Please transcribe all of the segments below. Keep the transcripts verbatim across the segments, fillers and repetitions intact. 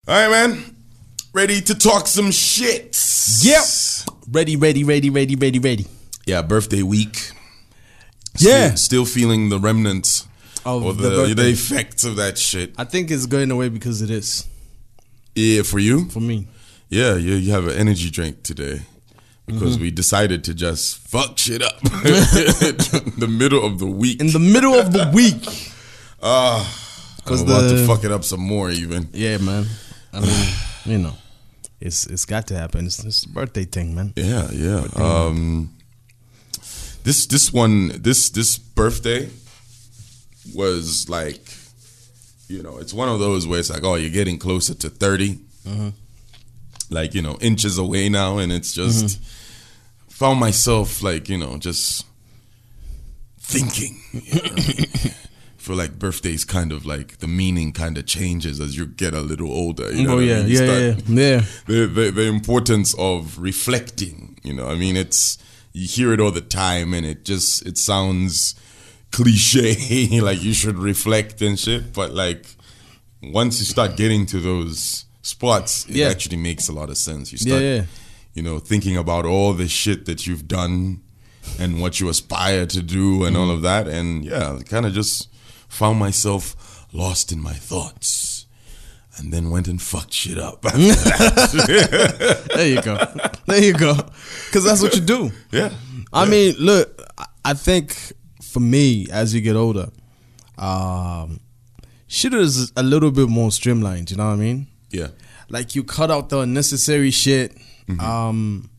All right, man. Ready to talk some shit. Yep. Ready, ready, ready, ready, ready, ready. Yeah, birthday week. Yeah. Still, still feeling the remnants Of or the the, birthday. the effects of that shit. I think it's going away because it is. Yeah, for you? For me. Yeah, you, you have an energy drink today because Mm-hmm. we decided to just fuck shit up in the middle of the week. In the middle of the week. Ah, I'm about the- to fuck it up some more even. Yeah, man. I mean, you know, it's it's got to happen. It's this birthday thing, man. Yeah, yeah. Um, this this one this this birthday was like, you know, it's one of those where it's like, oh, you're getting closer to thirty, Mm-hmm. like, you know, inches away now, and it's just Mm-hmm. found myself like, you know, just thinking. You know? Feel like birthdays kind of like the meaning kind of changes as you get a little older. You know Oh what I yeah, mean? You yeah, yeah, start- yeah. the, the the importance of reflecting. You know, I mean, it's you hear it all the time, and it just it sounds cliche, like you should reflect and shit. But like once you start getting to those spots, it Yeah. actually makes a lot of sense. You start, Yeah, yeah. you know, thinking about all the shit that you've done and what you aspire to do and all of that, and yeah, kind of just found myself lost in my thoughts. And then went and fucked shit up. There you go. There you go. Because that's what you do. Yeah. I mean, look, I- I think for me, as you get older, um, shit is a little bit more streamlined. You know what I mean? Yeah. Like you cut out the unnecessary shit. Mm-hmm. Um,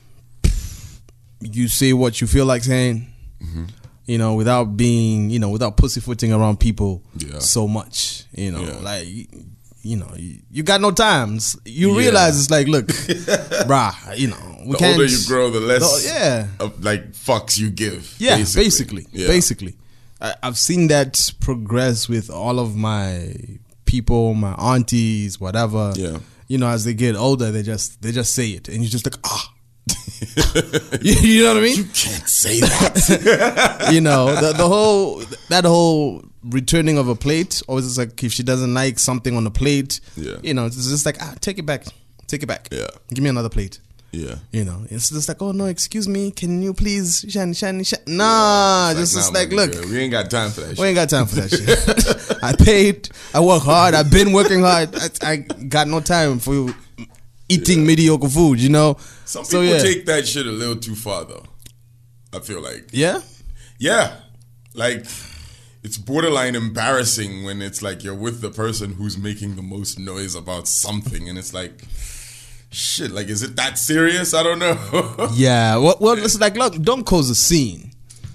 you say what you feel like saying. Mm-hmm. You know, without being, you know, without pussyfooting around people Yeah. so much. You know, Yeah. like, you, you know, you, you got no times. You Yeah. realize it's like, look, brah, you know, we The can't. older you grow, the less the- yeah. of like fucks you give. Yeah, basically. Yeah. Basically. I, I've seen that progress with all of my people, my aunties, whatever. Yeah. You know, as they get older, they just they just say it, and you're just like, ah. you, you know what I mean? You can't say that. You know, the the whole that whole returning of a plate, or it's just like if she doesn't like something on the plate, Yeah. you know, it's just like, ah, take it back, take it back. Yeah. Give me another plate. Yeah. You know, it's just like, oh no, excuse me, can you please, shani, shani, shani. Nah, It's just, nah, just my like, look, nigga, we ain't got time for that we shit. ain't got time for that shit. I paid, I work hard, I've been working hard. I, I got no time for eating mediocre food, you know? Some So, people yeah. take that shit a little too far though. I feel like. Yeah? Yeah. Like it's borderline embarrassing when it's like you're with the person who's making the most noise about something, and it's like, shit, like, is it that serious? I don't know. Yeah. Well, well, it's like, look, don't cause a scene.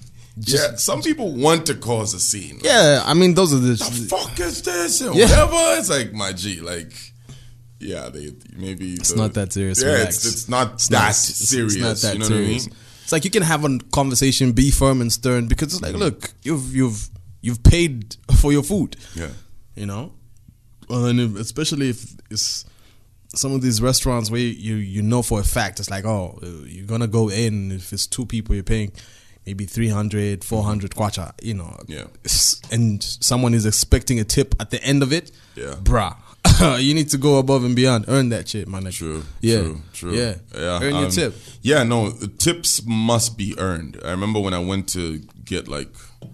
Yeah, some people want to cause a scene. Like, Yeah, I mean, those are the. the fuck is this? And Yeah. whatever. It's like, my G, like, yeah, they maybe It's not that serious. Yeah, relax. it's, it's not It's that not- it's- serious. It's not that you know serious. what I mean? It's like you can have a conversation, be firm and stern, because it's like, look, you've you've you've paid for your food. Yeah. You know, well, and if, especially if it's some of these restaurants where you you know for a fact it's like, oh, you're gonna go in, if it's two people, you're paying maybe three hundred, four hundred kwacha, you know, Yeah. and someone is expecting a tip at the end of it. Yeah. Bruh. You need to go above and beyond. Earn that shit, man. True. Yeah. True. True. Yeah. Yeah. Earn your um, tip. Yeah. No, the tips must be earned. I remember when I went to get like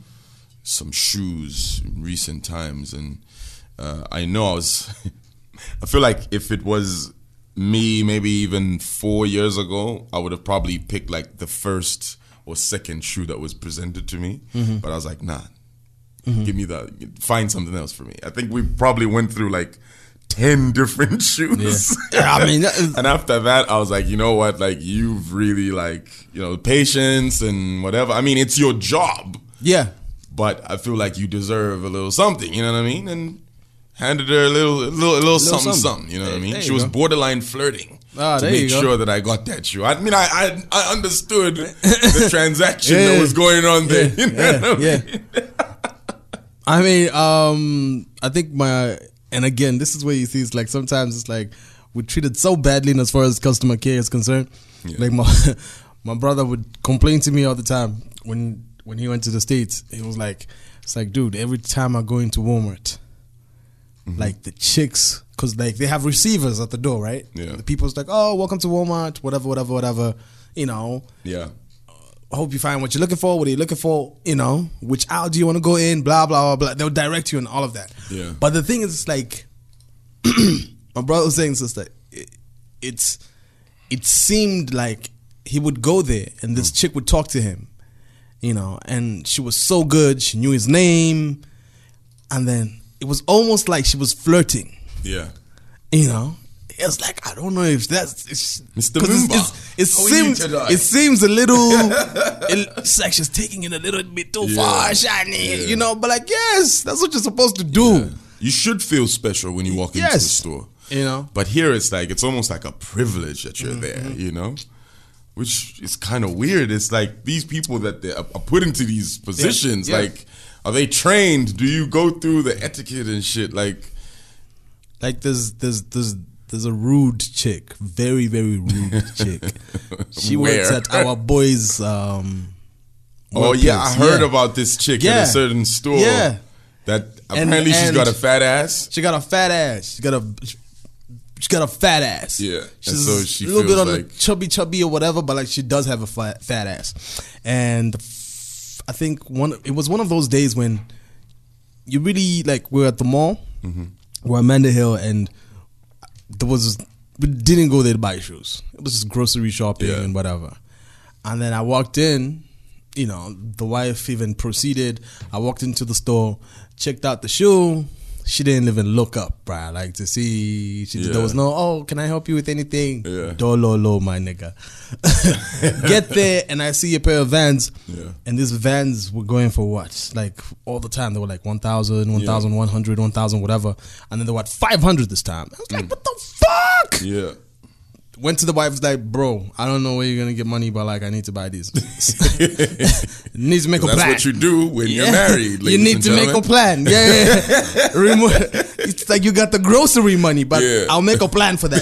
some shoes in recent times, and uh, I know I was. I feel like if it was me, maybe even four years ago, I would have probably picked like the first or second shoe that was presented to me. Mm-hmm. But I was like, nah, give me that. Find something else for me. I think we probably went through like ten different shoes. Yeah. I mean, that is- and after that, I was like, you know what? Like, you've really like, you know, patience and whatever. I mean, it's your job, Yeah. but I feel like you deserve a little something. You know what I mean? And handed her a little, a little, a little, something, something. something. You know what I There- mean? there She you was go. borderline flirting Ah, to there make you go. sure that I got that shoe. I mean, I, I, I understood the transaction Yeah. that was going on there. Yeah, You know what I yeah, mean? I mean, um, I think my, and again, this is where you see it's like sometimes it's like we're treated so badly in as far as customer care is concerned. Yeah. Like my my brother would complain to me all the time when when he went to the States. It was like, it's like, dude, every time I go into Walmart, Mm-hmm. like the chicks because like they have receivers at the door, right? Yeah. The people's like, oh, welcome to Walmart, whatever, whatever, whatever. You know. Yeah. I hope you find what you're looking for. What are you looking for? You know, which aisle do you want to go in? Blah blah blah blah. They'll direct you and all of that. Yeah. But the thing is, it's like my brother was saying, sister, it, it's it seemed like he would go there and this chick would talk to him, you know, and she was so good. She knew his name, and then it was almost like she was flirting. Yeah. You know. It was like, I don't know if that's it's, Mister Mimba. It's, it's, it seems it seems a little it's like she's taking it a little bit too yeah. far, shiny, yeah. you know. But like, yes, that's what you're supposed to do. Yeah. You should feel special when you walk yes. into the store, you know. But here it's like it's almost like a privilege that you're mm-hmm. there, you know, which is kind of weird. It's like these people that they are put into these positions, yeah. Yeah. like, are they trained? Do you go through the etiquette and shit? Like, like there's there's there's. There's a rude chick, very, very rude chick. She Where? works at our boys' um Oh workplace. yeah, I heard yeah. about this chick yeah. at a certain store. Yeah. That apparently and, she's and got a fat ass. She got a fat ass. She got a she got a fat ass. Yeah. She's and so she a little feels bit on like the chubby chubby or whatever, but like she does have a fat, fat ass. And f- I think one it was one of those days when you really like we're at the mall. Mm-hmm. We're at Amanda Hill and there was we didn't go there to buy shoes. It was just grocery shopping yeah. and whatever. And then I walked in, you know, the wife even proceeded. I walked into the store, checked out the shoe. She didn't even look up, bruh, like to see. She, yeah. There was no, oh, can I help you with anything? Yeah. Dololo, my nigga. Get there and I see a pair of Vans. Yeah. And these Vans were going for what? Like all the time. They were like one thousand, one thousand one hundred, one thousand, whatever. And then they were at five hundred this time. I was like, mm. what the fuck? Yeah. Went to the wife, was like, bro, I don't know where you're going to get money, but like, I need to buy these. Need to make a plan. That's what you do when yeah. you're married, you need to gentlemen. make a plan. Yeah, yeah, yeah. Remove, it's like you got the grocery money, but yeah. I'll make a plan for that.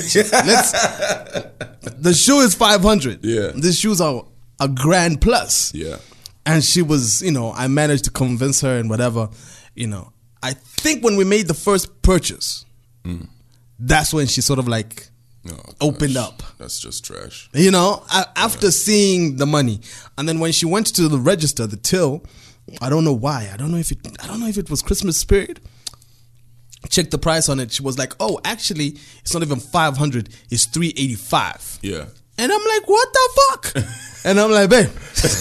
Let's. The shoe is five hundred. Yeah. These shoes are a grand plus. Yeah. And she was, you know, I managed to convince her and whatever, you know. I think when we made the first purchase, mm. that's when she sort of like, Oh, opened up. That's just trash. You know, after yeah. seeing the money, and then when she went to the register, the till, I don't know why. I don't know if it. I don't know if it was Christmas period. Checked the price on it. She was like, "Oh, actually, it's not even five hundred. It's three eighty five." Yeah. And I'm like, "What the fuck?" And I'm like, "Babe,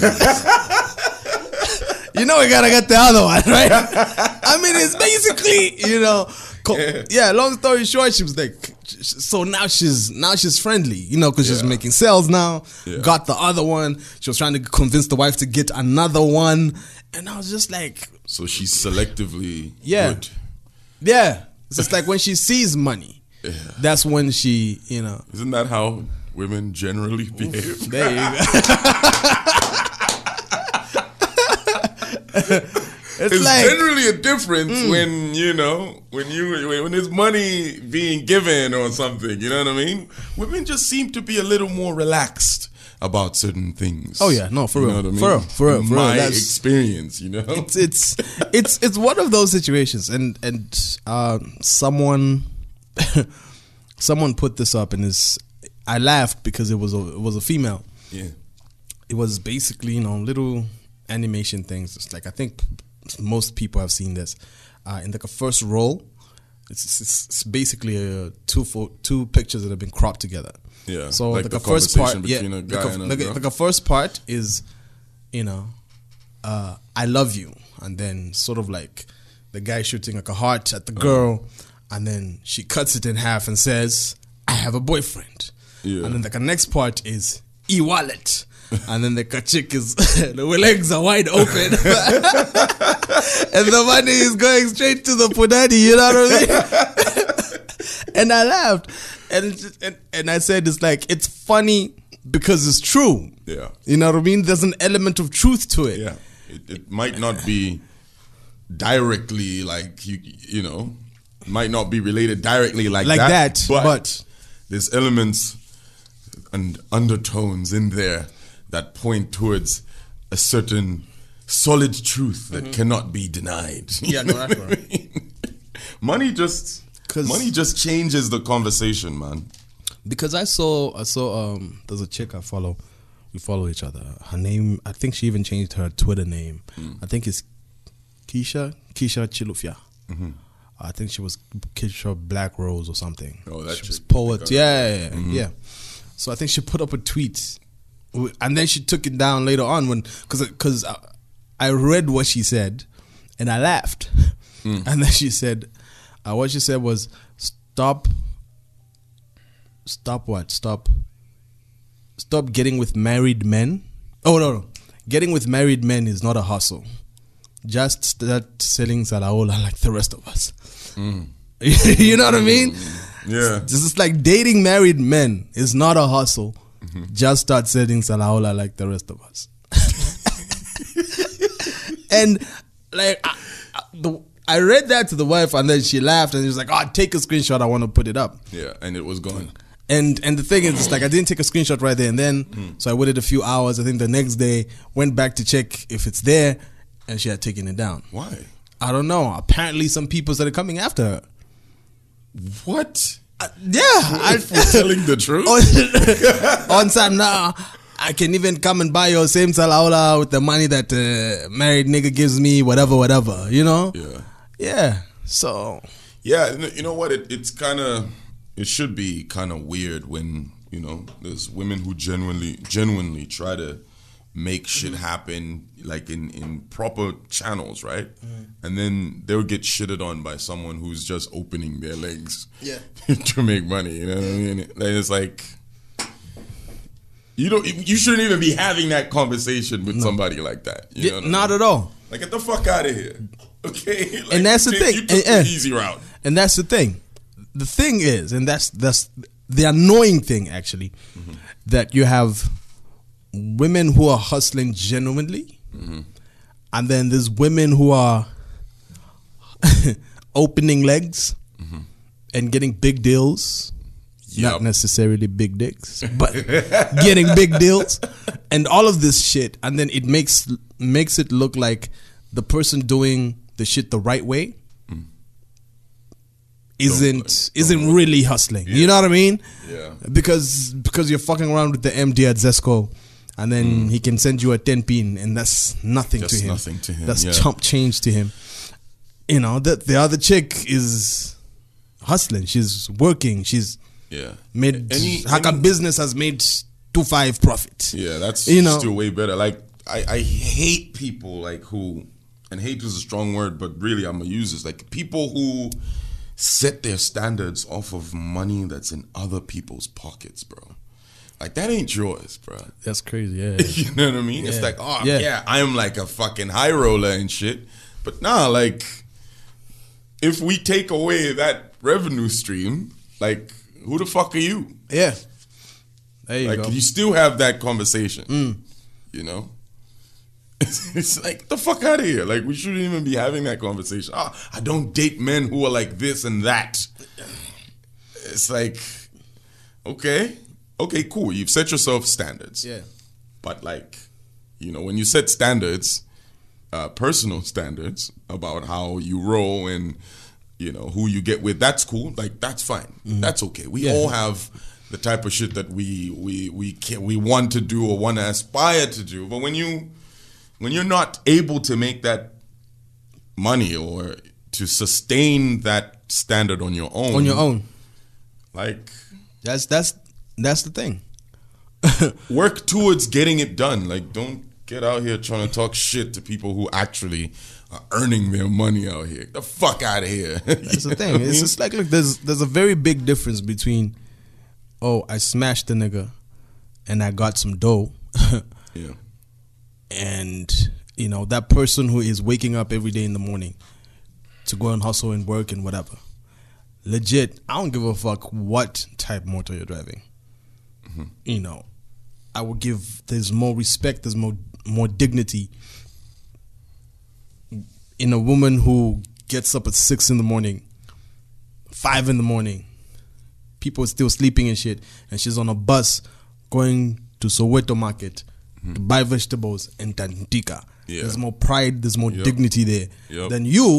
you know we gotta get the other one, right?" I mean, it's basically, you know. Yeah. yeah, long story short, she was like, so now she's now she's friendly, you know, because yeah. she's making sales now. Yeah. Got the other one. She was trying to convince the wife to get another one, and I was just like, so she's selectively yeah, good. Yeah. It's just like when she sees money, yeah. that's when she, you know. Isn't that how women generally behave? There you go. It's, it's like, generally a difference mm. when, you know, when you when there's money being given or something, you know what I mean? Women just seem to be a little more relaxed about certain things. Oh yeah, no, for you real. Know what I mean? For real, for real, for My real. experience, you know? It's it's it's it's one of those situations, and and uh, someone someone put this up, and is I laughed because it was a it was a female. Yeah. It was basically, you know, little animation things. It's like, I think most people have seen this. Uh, in like a first roll, it's, it's, it's basically a two fo- two pictures that have been cropped together. Yeah. So like like the, the first part, yeah, a guy like, a, and a like, girl. like a first part is, you know, uh, I love you, and then sort of like the guy shooting like a heart at the girl, uh-huh. and then she cuts it in half and says, "I have a boyfriend." Yeah. And then like the next part is e-wallet. And then the chick is, the legs are wide open. And the money is going straight to the punani, you know what I mean? And I laughed. And, and and I said, it's like, it's funny because it's true. Yeah. You know what I mean? There's an element of truth to it. Yeah. It, it might not be directly like, you you know, might not be related directly like, like that. that but, but there's elements and undertones in there that point towards a certain solid truth that mm-hmm. cannot be denied. Yeah, no, that's right. Money just Cause, Money just changes the conversation, man. Because I saw, I saw, um, there's a chick I follow. We follow each other. Her name, I think she even changed her Twitter name. Mm. I think it's Keisha, Keisha Chilufya. Mm-hmm. I think she was Keisha Black Rose or something. Oh, that she was poet. Yeah, yeah, mm-hmm. yeah. So I think she put up a tweet, and then she took it down later on when, because because I, I read what she said, and I laughed, mm. and then she said, uh, what she said was, stop, stop what? Stop. Stop getting with married men. Oh, no, no. Getting with married men is not a hustle. Just start selling salaola like the rest of us. Mm. You know what I mean? Yeah. This is like dating married men is not a hustle. Mm-hmm. Just start selling salaola like the rest of us. And like, I, I, the, I read that to the wife and then she laughed and she was like, oh, take a screenshot. I want to put it up. Yeah, and it was gone. And and the thing is, it's like I didn't take a screenshot right there and then. Mm. So I waited a few hours. I think the next day, went back to check if it's there, and she had taken it down. Why? I don't know. Apparently, some people started coming after her. What? Uh, yeah. I, for telling the truth? on, on time now, I can even come and buy your same salaola with the money that uh, married nigga gives me, whatever, whatever, you know? Yeah. Yeah. So. Yeah, you know what? It, it's kind of... It should be kind of weird when, you know, there's women who genuinely genuinely try to make shit happen like in, in proper channels, right? Mm. And then they'll get shitted on by someone who's just opening their legs yeah. to make money, you know what I mean? And it's like, you don't, you shouldn't even be having that conversation with no. somebody like that. You yeah, know what not I mean? at all. Like, get the fuck out of here, okay? Like, and that's the you, thing. You took and, the easy route. And that's the thing. The thing is, and that's that's the annoying thing actually, mm-hmm. that you have women who are hustling genuinely, mm-hmm. and then there's women who are opening legs mm-hmm. and getting big deals, yep. not necessarily big dicks, but getting big deals, and all of this shit, and then it makes makes it look like the person doing the shit the right way isn't don't, don't isn't don't really hustling. Yeah. You know what I mean? Yeah. Because because you're fucking around with the M D at Zesco, and then mm. he can send you a ten pin, and that's nothing that's to him. Nothing to him. That's yeah. chump change to him. You know, the the other chick is hustling. She's working. She's yeah made any, her any, business has made two five profit. Yeah, that's you know? still way better. Like I, I hate people like who, and hate is a strong word, but really I'm gonna use this. Like people who set their standards off of money that's in other people's pockets, bro. Like, that ain't yours, bro. That's crazy, yeah. You know what I mean? Yeah. It's like, oh, yeah. yeah, I'm like a fucking high roller and shit. But nah, like, if we take away that revenue stream, like, who the fuck are you? Yeah. There you like, go. you still have that conversation, mm. you know? It's like, the fuck out of here. Like, we shouldn't even be having that conversation. Oh, I don't date men who are like this and that. It's like, okay. Okay, cool. You've set yourself standards. Yeah. But, like, you know, when you set standards, uh, personal standards about how you roll and, you know, who you get with, that's cool. Like, that's fine. Mm-hmm. That's okay. We yeah. all have the type of shit that we we we can we want to do or want to aspire to do. But when you when you're not able to make that money or to sustain that standard on your own, on your own, like that's that's that's the thing. Work towards getting it done. Like, don't get out here trying to talk shit to people who actually are earning their money out here. Get the fuck out of here. That's the thing. It's just like, look, there's there's a very big difference between, oh, I smashed the nigga and I got some dough. Yeah. And, you know, that person who is waking up every day in the morning to go and hustle and work and whatever. Legit, I don't give a fuck what type motor you're driving. Mm-hmm. You know, I would give, there's more respect, there's more more dignity in a woman who gets up at six in the morning, five in the morning, people are still sleeping and shit, and she's on a bus going to Soweto Market mm-hmm. to buy vegetables in Tantika. Yeah. There's more pride, there's more yep. dignity there yep. than you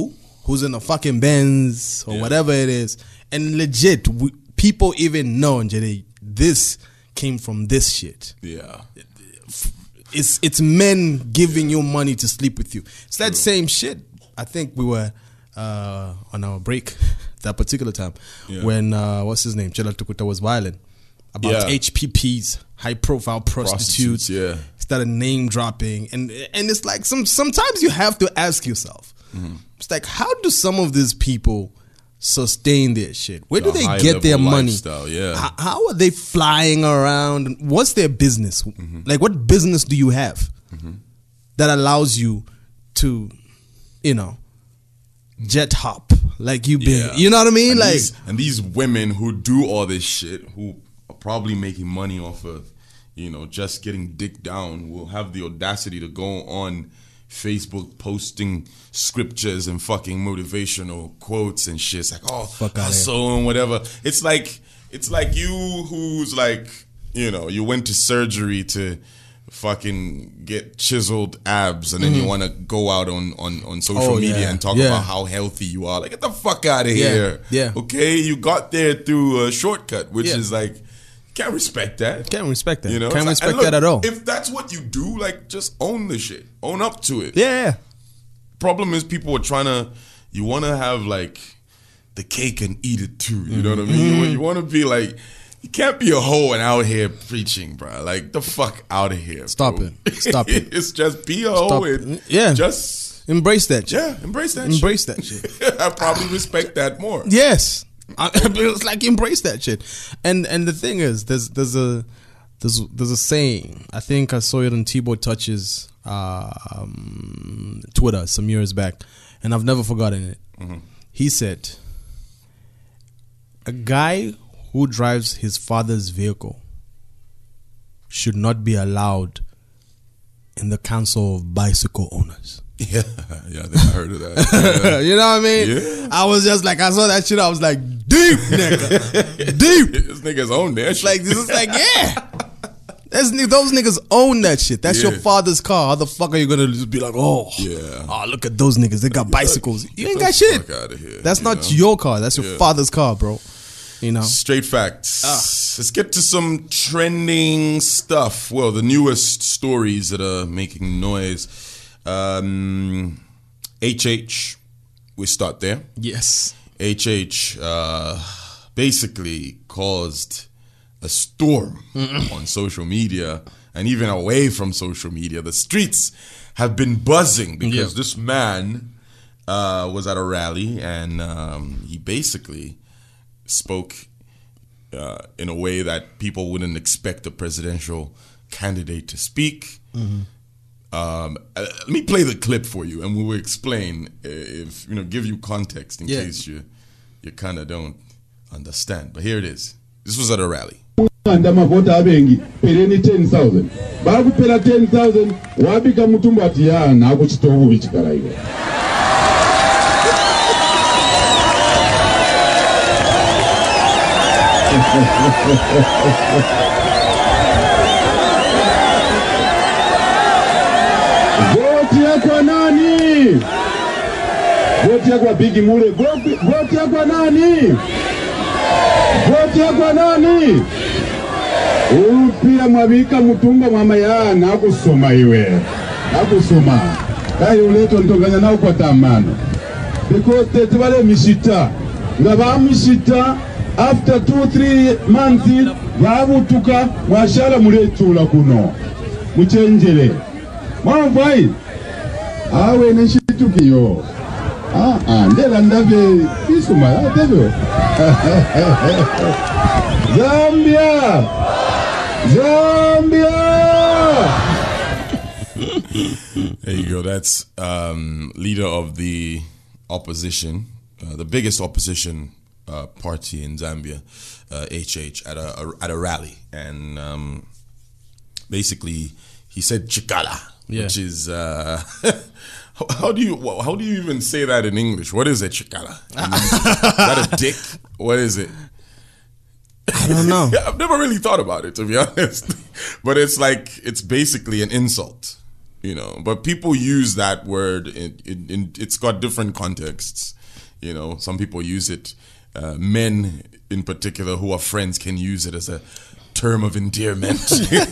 who's in a fucking Benz or Yeah. whatever it is, and legit, we, people even know, Njede, this came from this shit. Yeah. It's it's men giving you money to sleep with you. It's that same shit. I think we were uh, on our break that particular time Yeah. when uh, what's his name, Chela Tukuta was violent about Yeah. H P Ps, high profile prostitutes. Prostitutes, yeah. Started name dropping, and and it's like some sometimes you have to ask yourself. Mm-hmm. It's like, how do some of these people sustain their shit? Where do The they high get their level money? lifestyle, yeah. How, how are they flying around? What's their business? Mm-hmm. Like, what business do you have that allows you to, you know, jet hop like you been? Yeah. You know what I mean? And like, these, and these women who do all this shit, who are probably making money off of, you know, just getting dick down, will have the audacity to go on Facebook posting scriptures and fucking motivational quotes and shit. It's like, oh, Fuck outta hustle and whatever. It's like, it's like you who's like, you know, you went to surgery to fucking get chiseled abs, and then you want to go out on, on, on social Mm-hmm. Oh, media yeah. and talk Yeah. about how healthy you are. Like, get the fuck out of Yeah. here. Yeah. Okay, you got there through a shortcut, which Yeah. is like, can't respect that. can't respect that. You know, Can't It's like- respect and look, that at all. If that's what you do, like, just own the shit, own up to it. yeah, yeah. Problem is, people are trying to. You want to have like the cake and eat it too. You know what I mean? Mm-hmm. You, you want to be like. You can't be a hoe and out here preaching, bro. Like, the fuck out of here. Stop bro. it. Stop it. It's just be a hoe Stop. and Yeah. just Embrace that shit. yeah, embrace that. Embrace shit. that shit. I probably respect that more. Yes, I, it's like embrace that shit. And and the thing is, there's there's a there's there's a saying. I think I saw it on T-Boy Touch's um, Twitter some years back, and I've never forgotten it. Mm-hmm. He said, "A guy who drives his father's vehicle should not be allowed in the council of bicycle owners." Yeah, yeah, I think I heard of that. Yeah. You know what I mean? Yeah. I was just like, I saw that shit. I was like, deep, nigga, deep. This nigga's own that shit. Like this is like, yeah. That's, those niggas own that shit. That's your Yeah. father's car. How the fuck are you gonna just be like, oh, Yeah. oh, look at those niggas. They got bicycles. You ain't Get got the shit. fuck outta here, That's you not know? your car. That's your Yeah. father's car, bro. You know. Straight facts. Ah. Let's get to some trending stuff. Well, the newest stories that are making noise. Um, H H, we start there. Yes. H H uh, basically caused a storm on social media and even away from social media. The streets have been buzzing because Yeah. this man uh, was at a rally and um, he basically spoke uh, in a way that people wouldn't expect a presidential candidate to speak. Um, uh, let me play the clip for you, and we will explain uh, if you know, give you context in Yeah. case you you kind of don't understand. But here it is. This was at a rally. anda amavota abengi pereni ten thousand bakupera ten thousand wabika mutumba ati ya nako chitovu bichikala iwe voti yakwa nani voti yakwa bigi mule voti yakwa nani voti yakwa nani ulupira mwabika mutumba mwama ya nakusoma iwe nakusoma kaya uleto ntonganya nawo kwa tamano because tete bale mishita nga bamishita after two three months babutuka mwashala muletula kuno muchenjele mwamvai awe neshitukiyo ah ah ndela ndave isuma ndave Zambia Zambia. There you go. That's um, leader of the opposition, uh, the biggest opposition uh, party in Zambia, uh, H H, at a, a at a rally, and um, basically he said "chikala," Yeah. which is uh, how, how do you how do you even say that in English? What is a chikala? I mean, is that a dick? What is it? I don't know. Yeah, I've never really thought about it, to be honest. But it's like, it's basically an insult. You know, but people use that word. In, in, in it's got different contexts. You know, some people use it. Uh, men, in particular, who are friends, can use it as a term of endearment. it,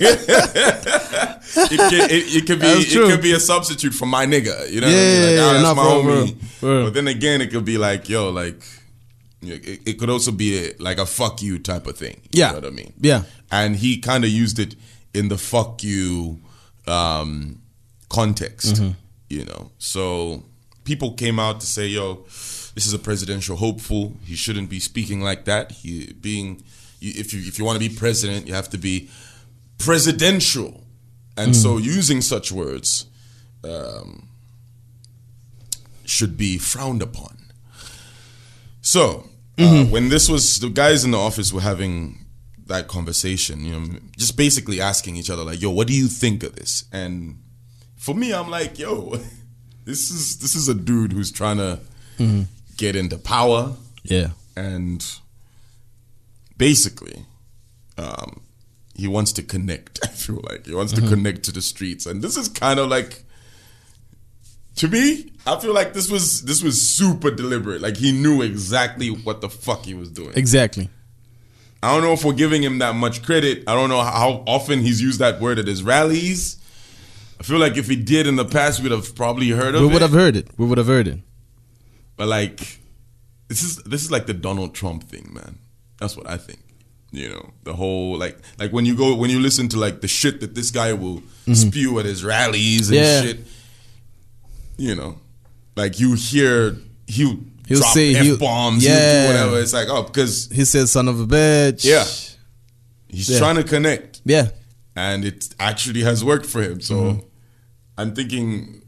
can, it, it could be it could be a substitute for my nigga. You know, yeah, what I mean? Like, yeah, oh, that's yeah, my no, homie. for real. But then again, it could be like, yo, like it, it could also be a, like a fuck you type of thing. You Yeah, know what I mean? Yeah, and he kind of used it in the fuck you um, context. Mm-hmm. You know, so people came out to say, yo, this is a presidential hopeful. He shouldn't be speaking like that. He being, if you if you want to be president, you have to be presidential, and Mm. so using such words um, should be frowned upon. So uh, Mm-hmm. when this was, the guys in the office were having that conversation, you know, just basically asking each other like, "Yo, what do you think of this?" And for me, I'm like, "Yo, this is this is a dude who's trying to." Mm-hmm. Get into power, yeah, and basically, um, he wants to connect. I feel like he wants Mm-hmm. to connect to the streets, and this is kind of like, to me, I feel like this was this was super deliberate. Like he knew exactly what the fuck he was doing. exactly. I don't know if we're giving him that much credit. I don't know how often he's used that word at his rallies. I feel like if he did in the past, we'd have probably heard of it. We would have heard it. We would have heard it. But like, this is this is like the Donald Trump thing, man. That's what I think. You know, the whole like like when you go when you listen to like the shit that this guy will mm-hmm. spew at his rallies and Yeah. shit. You know, like you hear he He'll drop say- he'll- f bombs, yeah. he'll do whatever. It's like, oh, because He says, "Son of a bitch." yeah, he's Yeah. trying to connect, yeah. and it actually has worked for him. So Mm-hmm. I'm thinking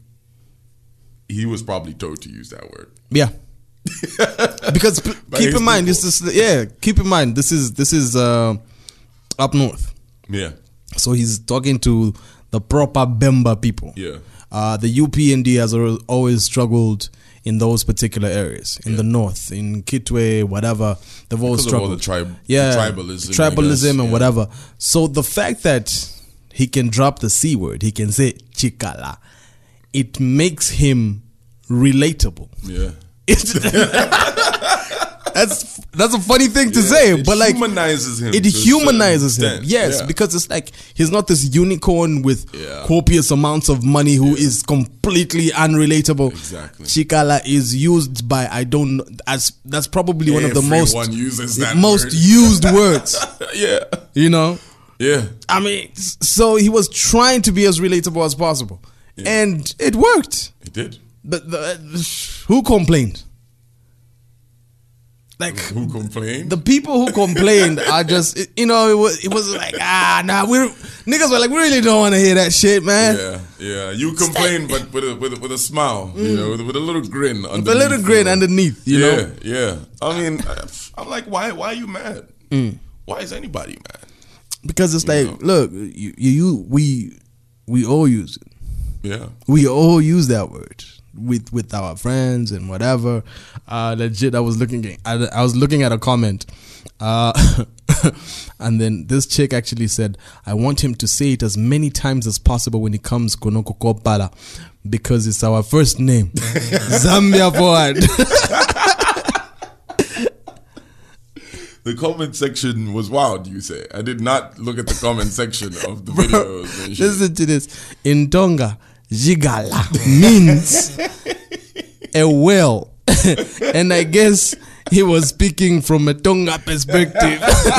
he was probably told to use that word. Yeah. Because p- By keep his in mind, people. this is yeah. Keep in mind, this is this is uh, up north. Yeah, So he's talking to the proper Bemba people. yeah. Uh, the U P N D has al- always struggled in those particular areas in Yeah. the north, in Kitwe, whatever. They've always Because of all struggled. the tribe, yeah, the tribalism, I tribalism, guess. and Yeah. whatever. So the fact that he can drop the C word, he can say chikala, it makes him relatable. Yeah. that's that's a funny thing to Yeah, say, it but like humanizes him. it to a certain humanizes him. extent. Yes, Yeah. because it's like he's not this unicorn with Yeah. copious amounts of money who is completely unrelatable. Exactly. Chikala is used by I don't know, as that's probably one of the most Everyone uses that most word. used words. yeah, You know, yeah. I mean, s- so he was trying to be as relatable as possible, and it worked. It did. But the, who complained? Like Who complained? the people who complained are just, you know, it was, it was like, ah, nah, we're, niggas were like, we really don't want to hear that shit, man. yeah, yeah. You complain, but with a with a, with a smile, you know, with, with a little grin. With a little grin underneath, you yeah, know? yeah. I mean, I- I'm like, why? Why are you mad? Why is anybody mad? Because it's like, know. look, you, you, you, we, we all use it. Yeah, We all use that word with with our friends and whatever. Uh, legit, I was looking at I, I was looking at a comment, uh, and then this chick actually said, "I want him to say it as many times as possible when he comes Konoko Kopala, because it's our first name, Zambia forward." the comment section was wild. You say I did not look at the comment section of the videos. And shit. Listen to this. In Tonga, Jigala means a whale. And I guess he was speaking from a Tonga perspective.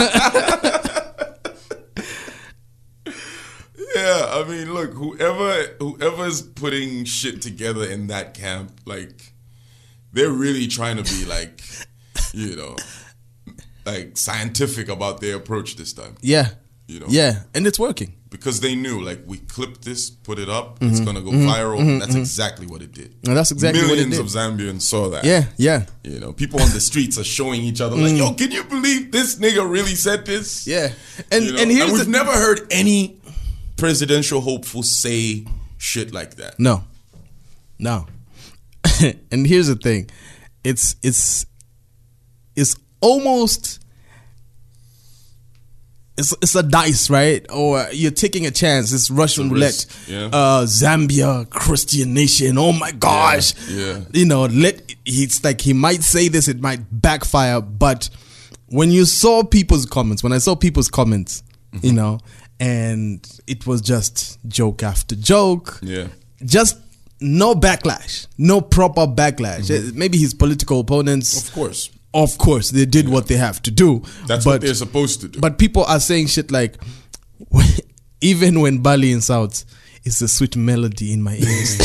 Yeah, I mean, look, whoever whoever's putting shit together in that camp, like, they're really trying to be like, you know, like scientific about their approach this time. Yeah. You know? Yeah. And it's working. Because they knew, like, we clip this, put it up, Mm-hmm. it's gonna go viral. and that's exactly what it did. And that's exactly Millions what it did. of Zambians saw that. Yeah. Yeah. You know, people on the streets are showing each other like, yo, can you believe this nigga really said this? Mm. Yeah. And You know? and here's we've the, never heard any presidential hopeful say shit like that. No. No. And here's the thing. It's it's it's almost it's it's a dice, right? Or you're taking a chance. It's Russian It's a roulette. risk, yeah. Uh, Zambia, Christian nation. Oh my gosh. Yeah, yeah. You know, let it's like he might say this, it might backfire. But when you saw people's comments, when I saw people's comments, Mm-hmm. you know, and it was just joke after joke. Yeah. Just no backlash, no proper backlash. Mm-hmm. Maybe his political opponents. Of course. Of course, they did what they have to do. That's but, what they're supposed to do. But people are saying shit like, even when Bali insults, it's a sweet melody in my ears.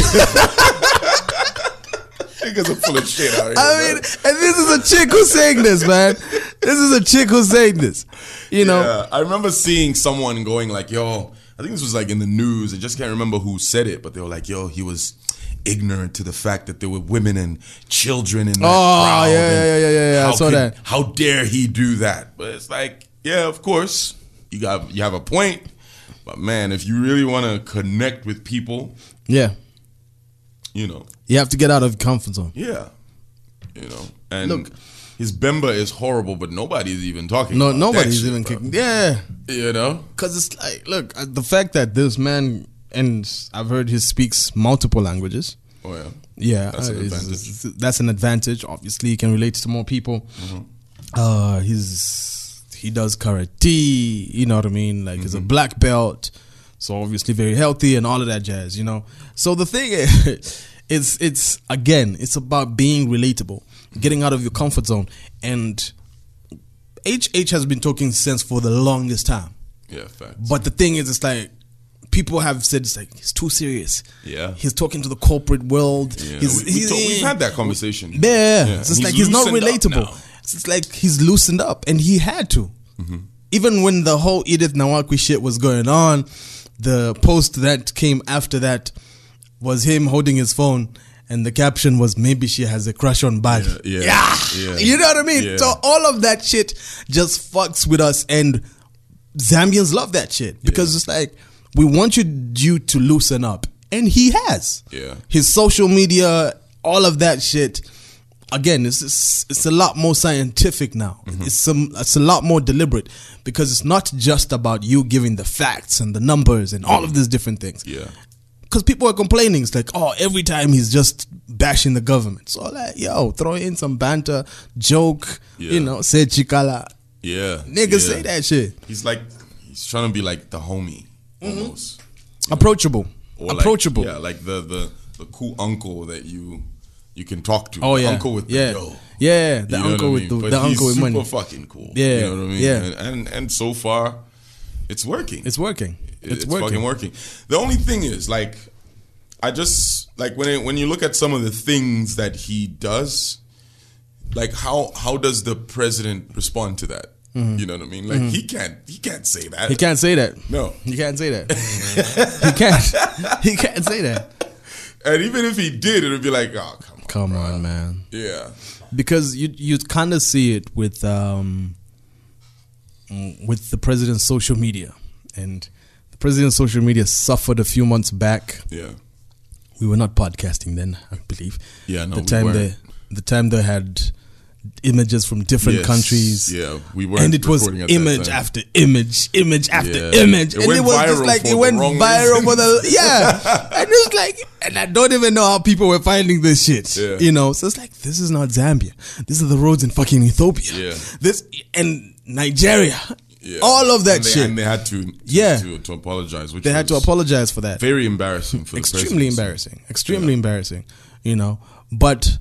Niggas are full of shit out here. I mean, and this is a chick who's saying this, man. This is a chick who's saying this. You know? Yeah, I remember seeing someone going like, yo, I think this was like in the news. I just can't remember who said it, but they were like, yo, he was ignorant to the fact that there were women and children in that Oh, crowd. yeah, and yeah, yeah, yeah, yeah. I how saw could- that. How dare he do that? But it's like, yeah, of course, you got you have a point. But man, if you really want to connect with people, Yeah. you know, You have to get out of your comfort zone. yeah, you know, and Look. his Bemba is horrible, but nobody's even talking. No, about nobody's that shit, even bro. kicking. Yeah. You know, Because it's like, look, uh, the fact that this man, and I've heard he speaks multiple languages. oh yeah, Yeah, That's an uh, it's- advantage. it's- that's an advantage. Obviously, he can relate to more people. Mm-hmm. Uh, he's he does karate. You know what I mean? Like he's a black belt, so obviously very healthy and all of that jazz. You know. So the thing is, it's it's again, it's about being relatable, getting out of your comfort zone, and H H has been talking sense for the longest time. yeah, facts. But the thing is, it's like people have said it's like he's too serious. Yeah. He's talking to the corporate world. Yeah, He's, we, we he's- talk- we've had that conversation. Yeah, Yeah, it's just and like he's he's not loosened up relatable. now. It's just like he's loosened up, and he had to. Mm-hmm. Even when the whole Edith Nawakwi shit was going on, the post that came after that was him holding his phone, and the caption was maybe she has a crush on Bali. Yeah, yeah, yeah. You know what I mean? Yeah. So all of that shit just fucks with us, and Zambians love that shit because Yeah. it's like we want you, you to loosen up, and he has. Yeah. His social media, all of that shit. Again, it's it's, it's a lot more scientific now. Mm-hmm. It's some it's a lot more deliberate because it's not just about you giving the facts and the numbers and all of these different things. Yeah. Because people are complaining, it's like, oh, every time he's just bashing the government. So like, yo, throw in some banter, joke, Yeah. you know, say chikala. Yeah. Niggas yeah. say that shit. He's like, he's trying to be like the homie, almost. Approachable. Or like- Approachable. yeah, like the, the, the cool uncle that you you can talk to. Oh, the yeah. uncle with the yeah. dough. Yeah, the You know uncle what I with mean? the, But the he's uncle with super money. fucking cool. Yeah, You know what I mean? yeah. And, and and so far, it's working. It's working. It- It's, it's working. fucking working. The only thing is, like, I just like when it, when you look at some of the things that he does, like how how does the president respond to that? You know what I mean? Like he can't he can't say that. Mm-hmm. He can't say that. No. He can't say that. he can't. He can't say that. And even if he did, it would be like, oh come on, Come bro. on, man. Yeah, Because you you kind of see it with um with the president's social media, and the president's social media suffered a few months back. yeah, We were not podcasting then, I believe. Yeah, no, the we time weren't. they the time they had images from different Yes. countries. Yeah, we weren't and it was recording at that image time. after image, image after Yeah. image, It and went it was just viral like for it the went wrong viral for reasons. the yeah, and it's like, and I don't even know how people were finding this shit. Yeah. You know, so it's like this is not Zambia. These are the roads in fucking Ethiopia. Yeah. This and Nigeria. Yeah. All of that and they, shit. and they had to, to Yeah. to, to apologize. Which They had to was apologize for that. Very embarrassing for the Extremely presidency. embarrassing. Extremely Yeah. embarrassing. You know, but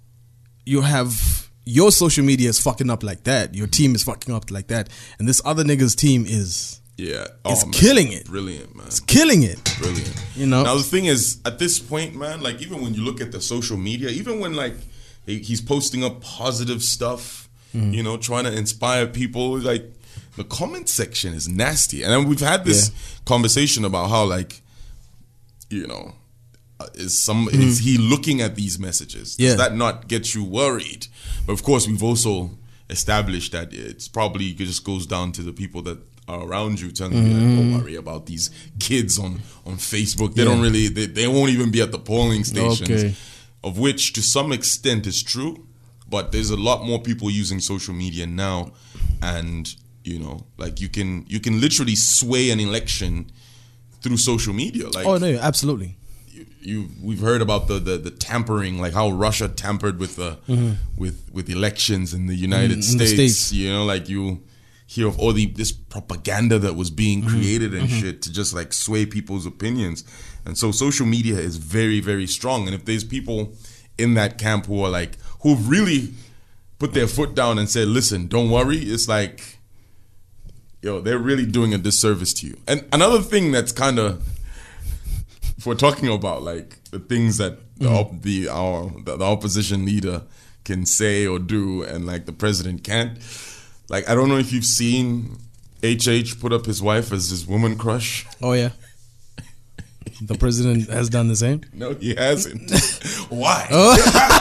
you have your social media is fucking up like that. Your team is fucking up like that, and this other nigga's team is Yeah, It's man. killing it. Brilliant, man. killing it. Brilliant. You know? Now the thing is, at this point, man, like even when you look at the social media, even when like he- he's posting up positive stuff, Mm-hmm. you know, trying to inspire people, like the comment section is nasty. And then we've had this conversation about how like, you know, uh, is some is he looking at these messages? Mm-hmm. Yeah. Does that not get you worried? But of course, we've also established that it's probably it just goes down to the people that are around you telling you, like, don't worry about these kids on, on Facebook. They Yeah. don't really, they, they won't even be at the polling stations. Okay. Of which, to some extent, is true. But there's a lot more people using social media now. And, You know, like you can you can literally sway an election through social media. Like, oh no, absolutely. You, you we've heard about the, the, the tampering, like how Russia tampered with the mm-hmm. with with elections in the United mm, States. The States. You know, like you hear of all the this propaganda that was being created mm-hmm. and mm-hmm. shit to just like sway people's opinions. And so social media is very, very strong. And if there's people in that camp who are like, who've really put their foot down and said, listen, don't worry, it's like, yo, they're really doing a disservice to you. And another thing that's kind of, if we're talking about like the things that the, op- the our the, the opposition leader can say or do and like the president can't, like I don't know if you've seen H H put up his wife as his woman crush. Oh yeah. The president has done the same? No, he hasn't. Why? Oh.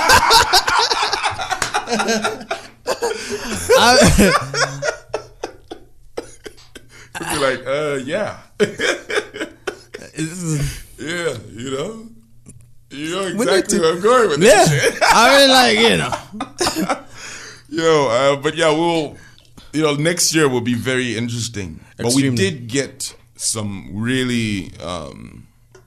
Could be like, uh, yeah. Yeah, you know? You know exactly where I'm going with yeah. this shit. I mean, like, you know. Yo, uh, but yeah, we'll, you know, next year will be very interesting. Extremely. But we did get some really um,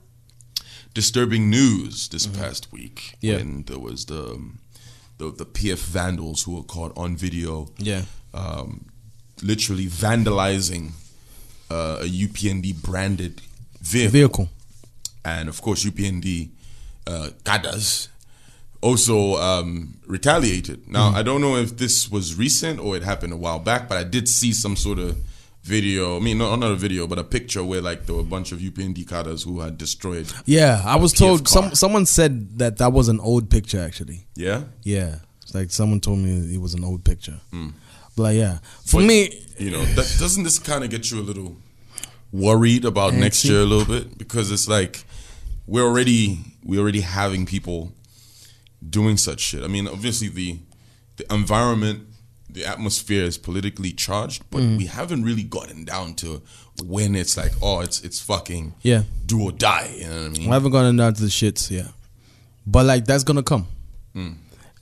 disturbing news this mm-hmm. past week. Yeah. When there was the, the, the P F vandals who were caught on video. Yeah. Um, literally vandalizing uh, a U P N D branded vehicle. vehicle. And of course, U P N D uh, cadres also um, retaliated. Now, mm. I don't know if this was recent or it happened a while back, but I did see some sort of video. I mean, not, not a video, but a picture where like there were a bunch of U P N D cadres who had destroyed. Yeah, I was told. Some someone said that that was an old picture. Actually. Yeah. Yeah, it's like someone told me it was an old picture. Mm. But like, yeah, for but, me, you know, that, doesn't this kind of get you a little worried about next see. year a little bit, because it's like we're already we're already having people doing such shit. I mean, obviously the the environment, the atmosphere is politically charged, but mm. we haven't really gotten down to when it's like, oh, it's it's fucking yeah, do or die. You know what I mean? We haven't gotten down to the shits, yeah. But like that's gonna come. Mm.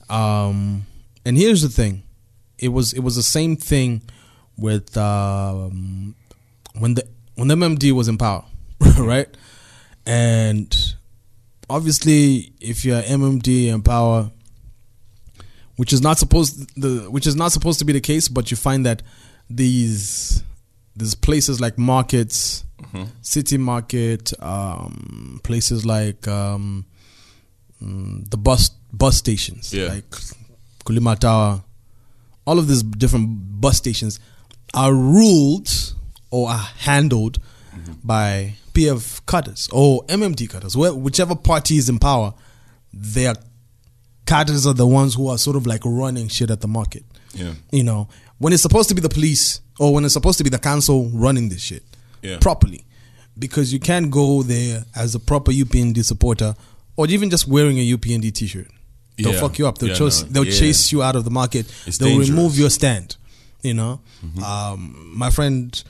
Um, and here's the thing, it was it was the same thing with um, when the when M M D was in power, right? And obviously, if you're M M D in power, which is not supposed the which is not supposed to be the case, but you find that these these places like markets, mm-hmm. city market, um, places like um, the bus bus stations, yeah. like Kulima Tower, all of these different bus stations are ruled or are handled mm-hmm. by P F cadres or M M D cadres, whichever party is in power, their cadres are the ones who are sort of like running shit at the market. Yeah, you know, when it's supposed to be the police or when it's supposed to be the council running this shit yeah. properly, because you can't go there as a proper U P N D supporter or even just wearing a U P N D t-shirt. They'll yeah. fuck you up. They'll, yeah, chase, no. they'll yeah. chase you out of the market. It's they'll dangerous. remove your stand. You know, mm-hmm. um, my friend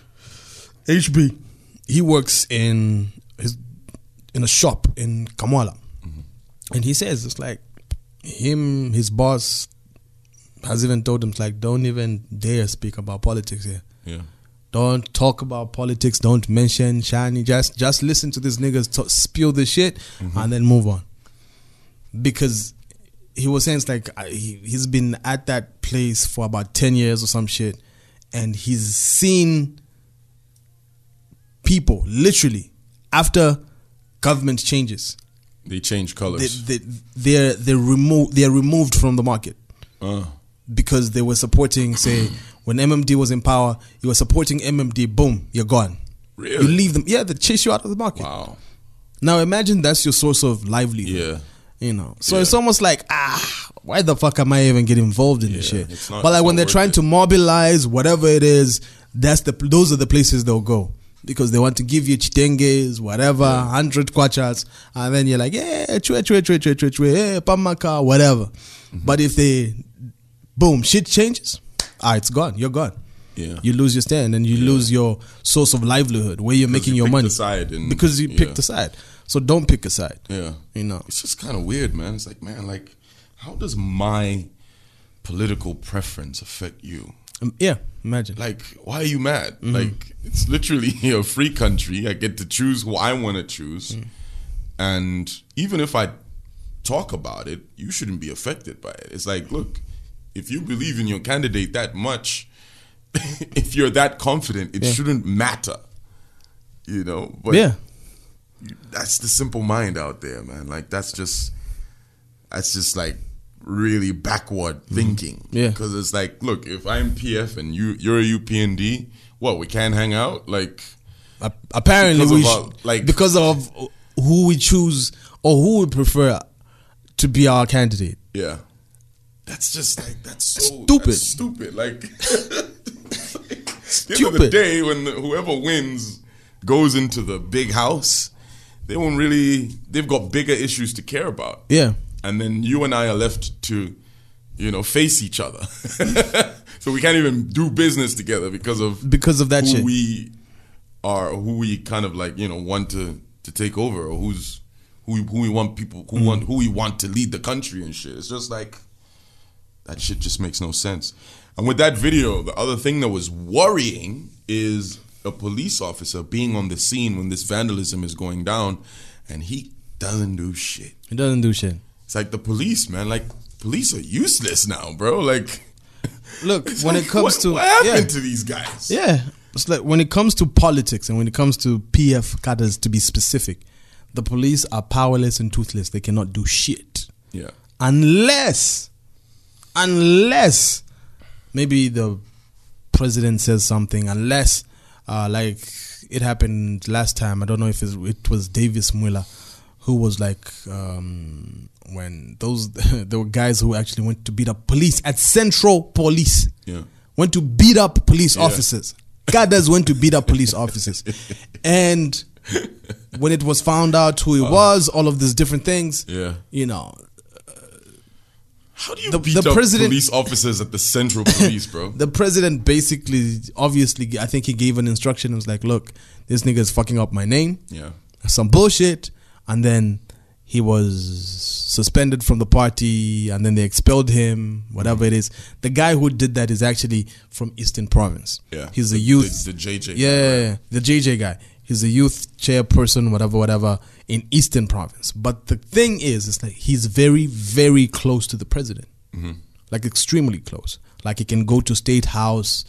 H B, he works in his in a shop in Kamwala, mm-hmm. and he says it's like him, his boss has even told him, like, don't even dare speak about politics here. Yeah, don't talk about politics. Don't mention Shani. Just just listen to these niggas talk, spill this shit, mm-hmm. and then move on. Because he was saying it's like he, he's been at that place for about ten years or some shit, and he's seen people literally after government changes, they change colors. They, they, they're they're removed. They're removed from the market uh. because they were supporting. Say when M M D was in power, you were supporting M M D. Boom, you're gone. Really? You leave them. Yeah, they chase you out of the market. Wow. Now imagine that's your source of livelihood. Yeah. You know, so yeah. it's almost like, ah, why the fuck am I even getting involved in yeah, this shit? not, but like when they're trying it. to mobilize whatever it is, that's the those are the places they'll go, because they want to give you chitenges, whatever, yeah. hundred kwachas, and then you're like, yeah, chwe chwe chwe chwe chwe chwe, yeah, pamaka, whatever. Mm-hmm. But if they, boom, shit changes, ah, it's gone. You're gone. Yeah. You lose your stand and you yeah. lose your source of livelihood, where you're because making you your money. A side and, because you yeah. picked a side. So don't pick a side. Yeah. You know. It's just kind of weird, man. It's like, man, like, how does my political preference affect you? Um, yeah, imagine. Like, why are you mad? Mm-hmm. Like, it's literally a free country. I get to choose who I want to choose. Mm. And even if I talk about it, you shouldn't be affected by it. It's like, look, if you believe in your candidate that much, if you're that confident, it yeah. shouldn't matter. You know? But yeah. that's the simple mind out there, man. Like, that's just, that's just like really backward thinking. Yeah. Because it's like, look, if I'm P F and you, you're a U P N D, what, we can't hang out? Like, uh, apparently because we, of sh- our, like, because of who we choose or who we prefer to be our candidate. Yeah. That's just like, that's so stupid. That's stupid. Like, stupid. the end of the day, when the, whoever wins goes into the big house, they won't really, they've got bigger issues to care about. Yeah. And then you and I are left to, you know, face each other. So we can't even do business together because of because of that who shit. we are, who we kind of like, you know, want to, to take over, or who's who we, who we want people who mm. want who we want to lead the country and shit. It's just like, that shit just makes no sense. And with that video, the other thing that was worrying is a police officer being on the scene when this vandalism is going down, and he doesn't do shit. He doesn't do shit. It's like the police, man. Like, police are useless now, bro. Like, look, when like, it comes what, to what happened yeah. to these guys? Yeah, it's like when it comes to politics and when it comes to P F cadres, to be specific, the police are powerless and toothless. They cannot do shit. Yeah. Unless, unless maybe the president says something. Unless, uh, like it happened last time. I don't know if it, it was Davis Muller, who was like, um, when those there were guys who actually went to beat up police at Central Police. Yeah. Went to beat up police Yeah. officers. Cadres went to beat up police officers. And when it was found out who he uh, was, all of these different things, yeah. you know. How do you the, beat the up president, police officers at the Central Police, bro? The president basically, obviously, I think he gave an instruction. It was like, look, this nigga is fucking up my name. Yeah. Some bullshit. And then he was suspended from the party, and then they expelled him, whatever it is. The guy who did that is actually from Eastern Province. Yeah. He's a the, youth. The, the J J yeah, guy. Yeah, right? The J J guy. He's a youth chairperson, whatever, whatever, in Eastern Province. But the thing is, it's like he's very, very close to the president. Mm-hmm. Like extremely close. Like he can go to State House.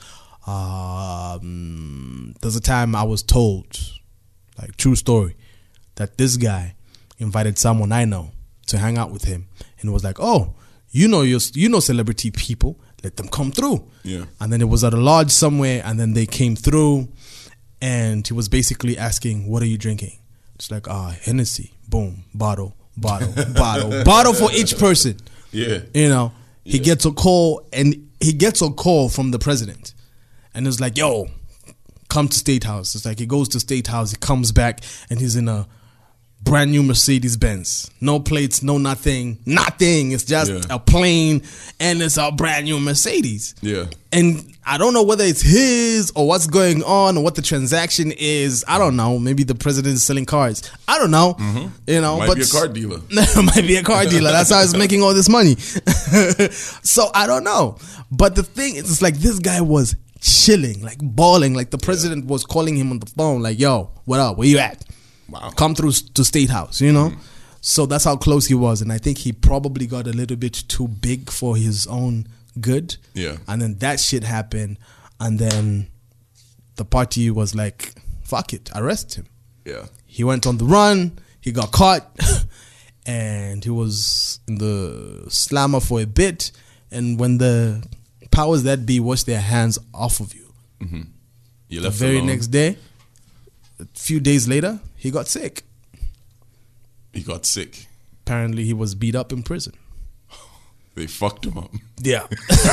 Um, there's a time I was told, like true story, that this guy invited someone I know to hang out with him, and was like, "Oh, you know, you you know, celebrity people, let them come through." Yeah. And then it was at a lodge somewhere, and then they came through, and he was basically asking, "What are you drinking?" It's like, ah, Hennessy, boom, bottle, bottle, bottle, bottle for each person. Yeah. You know, he Yeah. gets a call, and he gets a call from the president, and it's like, "Yo, come to State House." It's like he goes to State House, he comes back, and he's in a brand new Mercedes Benz, no plates, no nothing, nothing. It's just Yeah. a plane, and it's a brand new Mercedes. Yeah. And I don't know whether it's his or what's going on or what the transaction is. I don't know. Maybe the president is selling cars. I don't know. Mm-hmm. You know, Might but be a car dealer. might be a car dealer. That's how he's making all this money. So I don't know. But the thing is, it's like this guy was chilling, like balling, like the president yeah. was calling him on the phone, like, "Yo, what up? Where you at? Wow. Come through to State House," you know? Mm. So that's how close he was. And I think he probably got a little bit too big for his own good. Yeah. And then that shit happened. And then the party was like, fuck it, arrest him. Yeah. He went on the run. He got caught. And he was in the slammer for a bit. And when the powers that be wash their hands off of you, mm-hmm. you the left very alone. next day, a few days later, he got sick. He got sick. Apparently, he was beat up in prison. They fucked him up. Yeah.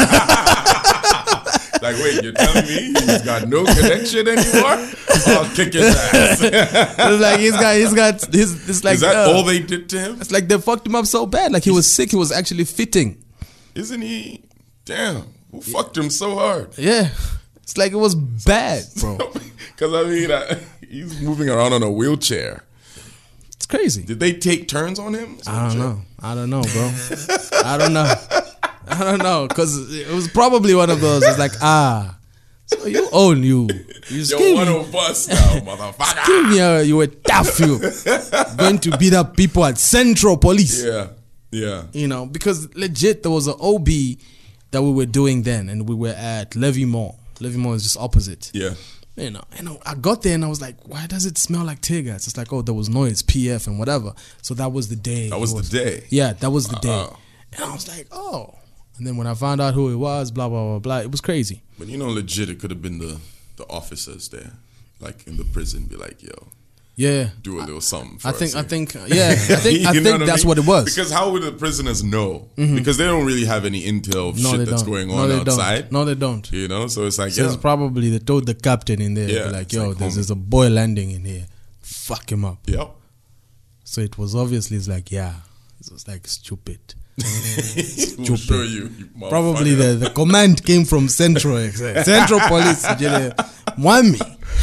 Like, wait, you're telling me he's got no connection anymore? I'll kick his ass. It's like he's got, he's got, his, it's like, is that uh, all they did to him? It's like they fucked him up so bad. Like he was sick, he was actually fitting. Isn't he? Damn, who fucked him so hard? Yeah. It's like it was bad, bro. Because, I mean, I, he's moving around on a wheelchair. It's crazy. Did they take turns on him? I don't know. I don't know, bro. I don't know. I don't know, because it was probably one of those. It's like, ah, so you own you. You You're one of us now, motherfucker. Came here, you were tough, you. Going to beat up people at Central Police. Yeah, yeah. You know, because legit, there was an O B that we were doing then, and we were at Levy Mall. Levy Mall is just opposite. Yeah. You know, you know, I got there and I was like, why does it smell like tear gas? It's like, oh, there was noise, P F and whatever. So that was the day. That was, was the day. Yeah, that was the uh, day. And I was like, oh. And then when I found out who it was, blah, blah, blah, blah, it was crazy. But you know, legit, it could have been the, the officers there, like in the prison, be like, yo. Yeah, do a little something. For I think. us I here. think. Yeah, I think. I think that's what, I mean? what it was. Because how would the prisoners know? Mm-hmm. Because they don't really have any intel of no, shit that's don't. going on no, outside. Don't. No, they don't. You know, so it's like, so yeah. it's probably they told the captain in there, yeah, like, yo, like, there's, there's a boy landing in here. Fuck him up. Yep. So it was obviously, it's like, yeah, it was like stupid. Stupid. We'll show you, you probably the, the command came from Central Central Police. Mwami.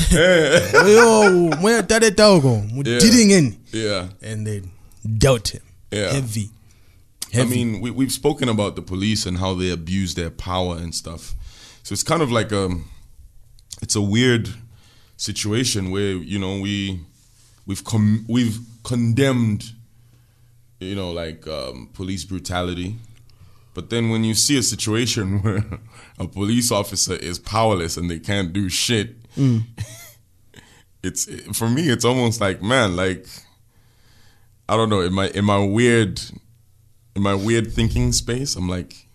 Yeah. And they dealt him. Yeah. Heavy. Heavy. I mean, we, we've spoken about the police and how they abuse their power and stuff. So it's kind of like a, it's a weird situation where, you know, we, we've com- we've condemned, you know, like um, police brutality. But then when you see a situation where a police officer is powerless and they can't do shit, mm. it's for me, it's almost like, man, like, I don't know, in my in my weird in my weird thinking space, I'm like,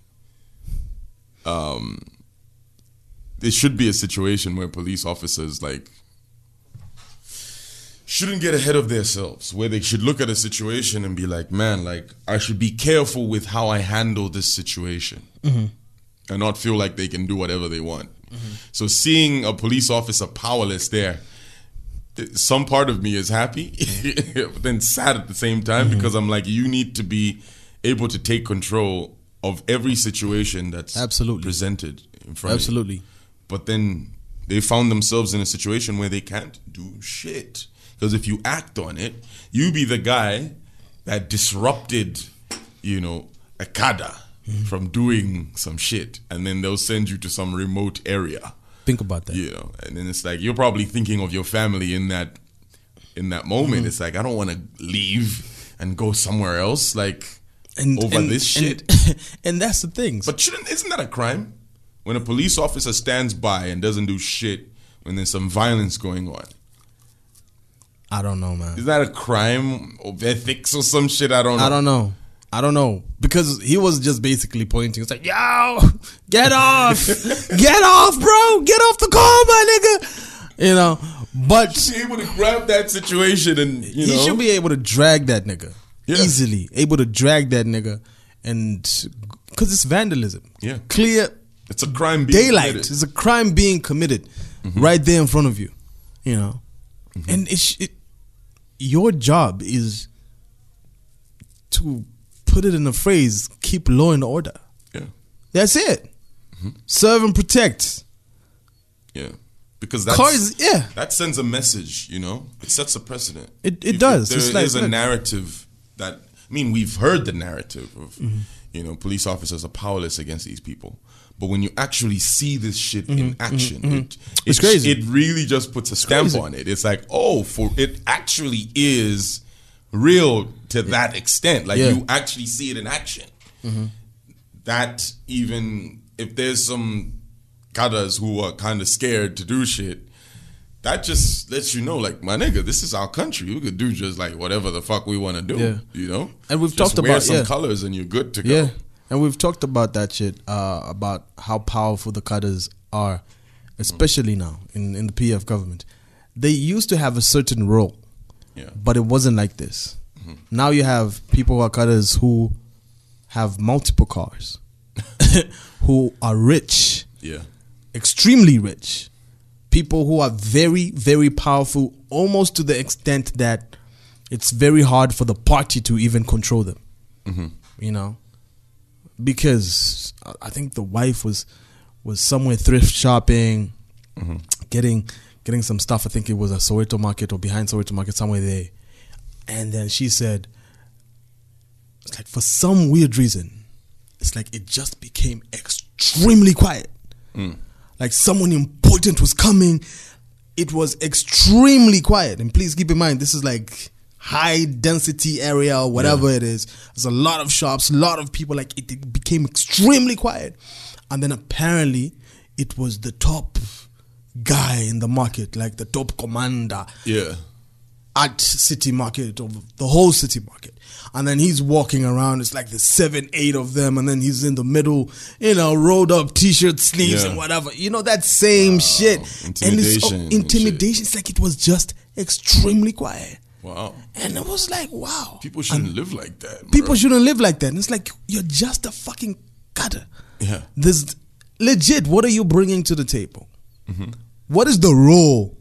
um, there should be a situation where police officers like shouldn't get ahead of themselves, where they should look at a situation and be like, man, like, I should be careful with how I handle this situation, mm-hmm. and not feel like they can do whatever they want. Mm-hmm. So seeing a police officer powerless there, some part of me is happy, but then sad at the same time, mm-hmm. because I'm like, you need to be able to take control of every situation that's Absolutely. presented in front Absolutely. of you. But then they found themselves in a situation where they can't do shit. Because if you act on it, you be the guy that disrupted, you know, a kada mm-hmm. from doing some shit, and then they'll send you to some remote area. Think about that. You know, and then it's like you're probably thinking of your family in that in that moment. Mm-hmm. It's like, I don't want to leave and go somewhere else, like and, over and, this shit. And, and that's the thing. But shouldn't isn't that a crime? When a police officer stands by and doesn't do shit when there's some violence going on. I don't know, man. Is that a crime of ethics or some shit? I don't know. I don't know. I don't know. Because he was just basically pointing. It's like, yo, get off. Get off, bro. Get off the car, my nigga. You know, but... He should be able to grab that situation and, you know. He should be able to drag that nigga. Yeah. Easily. Able to drag that nigga. And... Because it's vandalism. Yeah. Clear... It's a crime being daylight. committed. It's a crime being committed. Mm-hmm. Right there in front of you. You know. Mm-hmm. And it, it your job is to put it in a phrase, keep law and order. Yeah. That's it. Mm-hmm. Serve and protect. Yeah. Because that's, Cars, yeah. that sends a message, you know? It sets a precedent. It it if does. There it's is like, a look. narrative that, I mean, we've heard the narrative of, mm-hmm. you know, police officers are powerless against these people. But when you actually see this shit mm-hmm, in action, mm-hmm, it, it's it, crazy. It really just puts a stamp crazy. on it. It's like, oh, for it actually is real to yeah. that extent. Like yeah. you actually see it in action. Mm-hmm. That even if there's some kadas who are kind of scared to do shit, that just lets you know, like, my nigga, this is our country. We could do just like whatever the fuck we want to do. Yeah. You know, and we've just talked wear about some yeah. colors and you're good to go. Yeah. And we've talked about that shit, uh, about how powerful the cadres are, especially mm-hmm. now in, in the P F government. They used to have a certain role, yeah. but it wasn't like this. Mm-hmm. Now you have people who are cadres who have multiple cars, who are rich, yeah, extremely rich. People who are very, very powerful, almost to the extent that it's very hard for the party to even control them. Mm-hmm. You know? Because I think the wife was was somewhere thrift shopping, mm-hmm. getting getting some stuff. I think it was a Soweto market or behind Soweto market, somewhere there. And then she said, it's like, for some weird reason, it's like it just became extremely quiet. Mm. Like someone important was coming. It was extremely quiet. And please keep in mind, this is like high density area or whatever Yeah. it is. There's a lot of shops, a lot of people. Like it, it became extremely quiet. And then apparently it was the top guy in the market, like the top commander Yeah. at City Market, of the whole City Market. And then he's walking around. It's like the seven, eight of them. And then he's in the middle, you know, rolled up t-shirt sleeves Yeah. and whatever. You know, that same shit. And it's Intimidation oh, and intimidation. It's like it was just extremely quiet. Wow. And it was like, wow. People shouldn't live like that. bro. People shouldn't live like that. And it's like, you're just a fucking cutter. Yeah. This legit, what are you bringing to the table? Mm-hmm. What is the role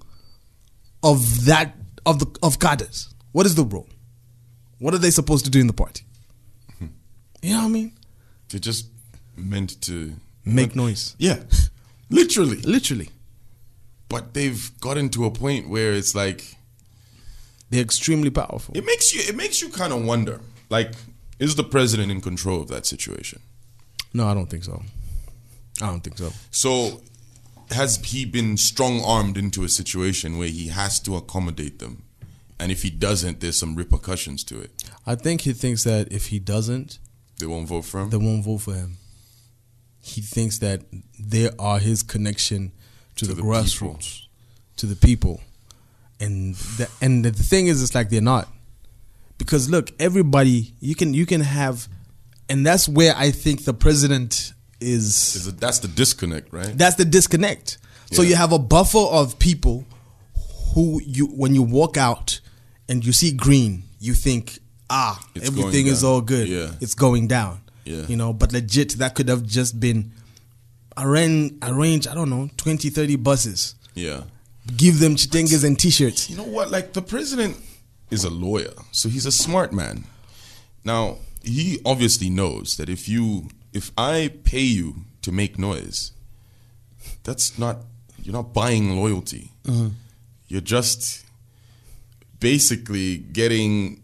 of that, of the, of cadres? What is the role? What are they supposed to do in the party? You know what I mean? They're just meant to Make noise. Yeah. Literally. Literally. But they've gotten to a point where it's like They're extremely powerful. it makes you it makes you kind of wonder. Like, is the president in control of that situation? No, I don't think so. I don't think so. So has he been strong armed into a situation where he has to accommodate them? And if he doesn't, there's some repercussions to it. I think he thinks that if he doesn't, They won't vote for him? they won't vote for him. He thinks that they are his connection to, To the, the grassroots, to the people. And the, and the thing is, it's like they're not. Because look, everybody, you can you can have, and that's where I think the president is. Is it, that's the disconnect, right? That's the disconnect. So Yeah. you have a buffer of people who you, when you walk out and you see green, you think, ah, It's everything going is down. all good. Yeah. It's going down. Yeah. You know, but legit, that could have just been arrange, arrange I don't know, twenty, thirty buses. Yeah. Give them chitenges and t-shirts. You know what? Like, the president is a lawyer, so he's a smart man. Now, he obviously knows that if you, if I pay you to make noise, that's not, you're not buying loyalty. Mm-hmm. You're just basically getting,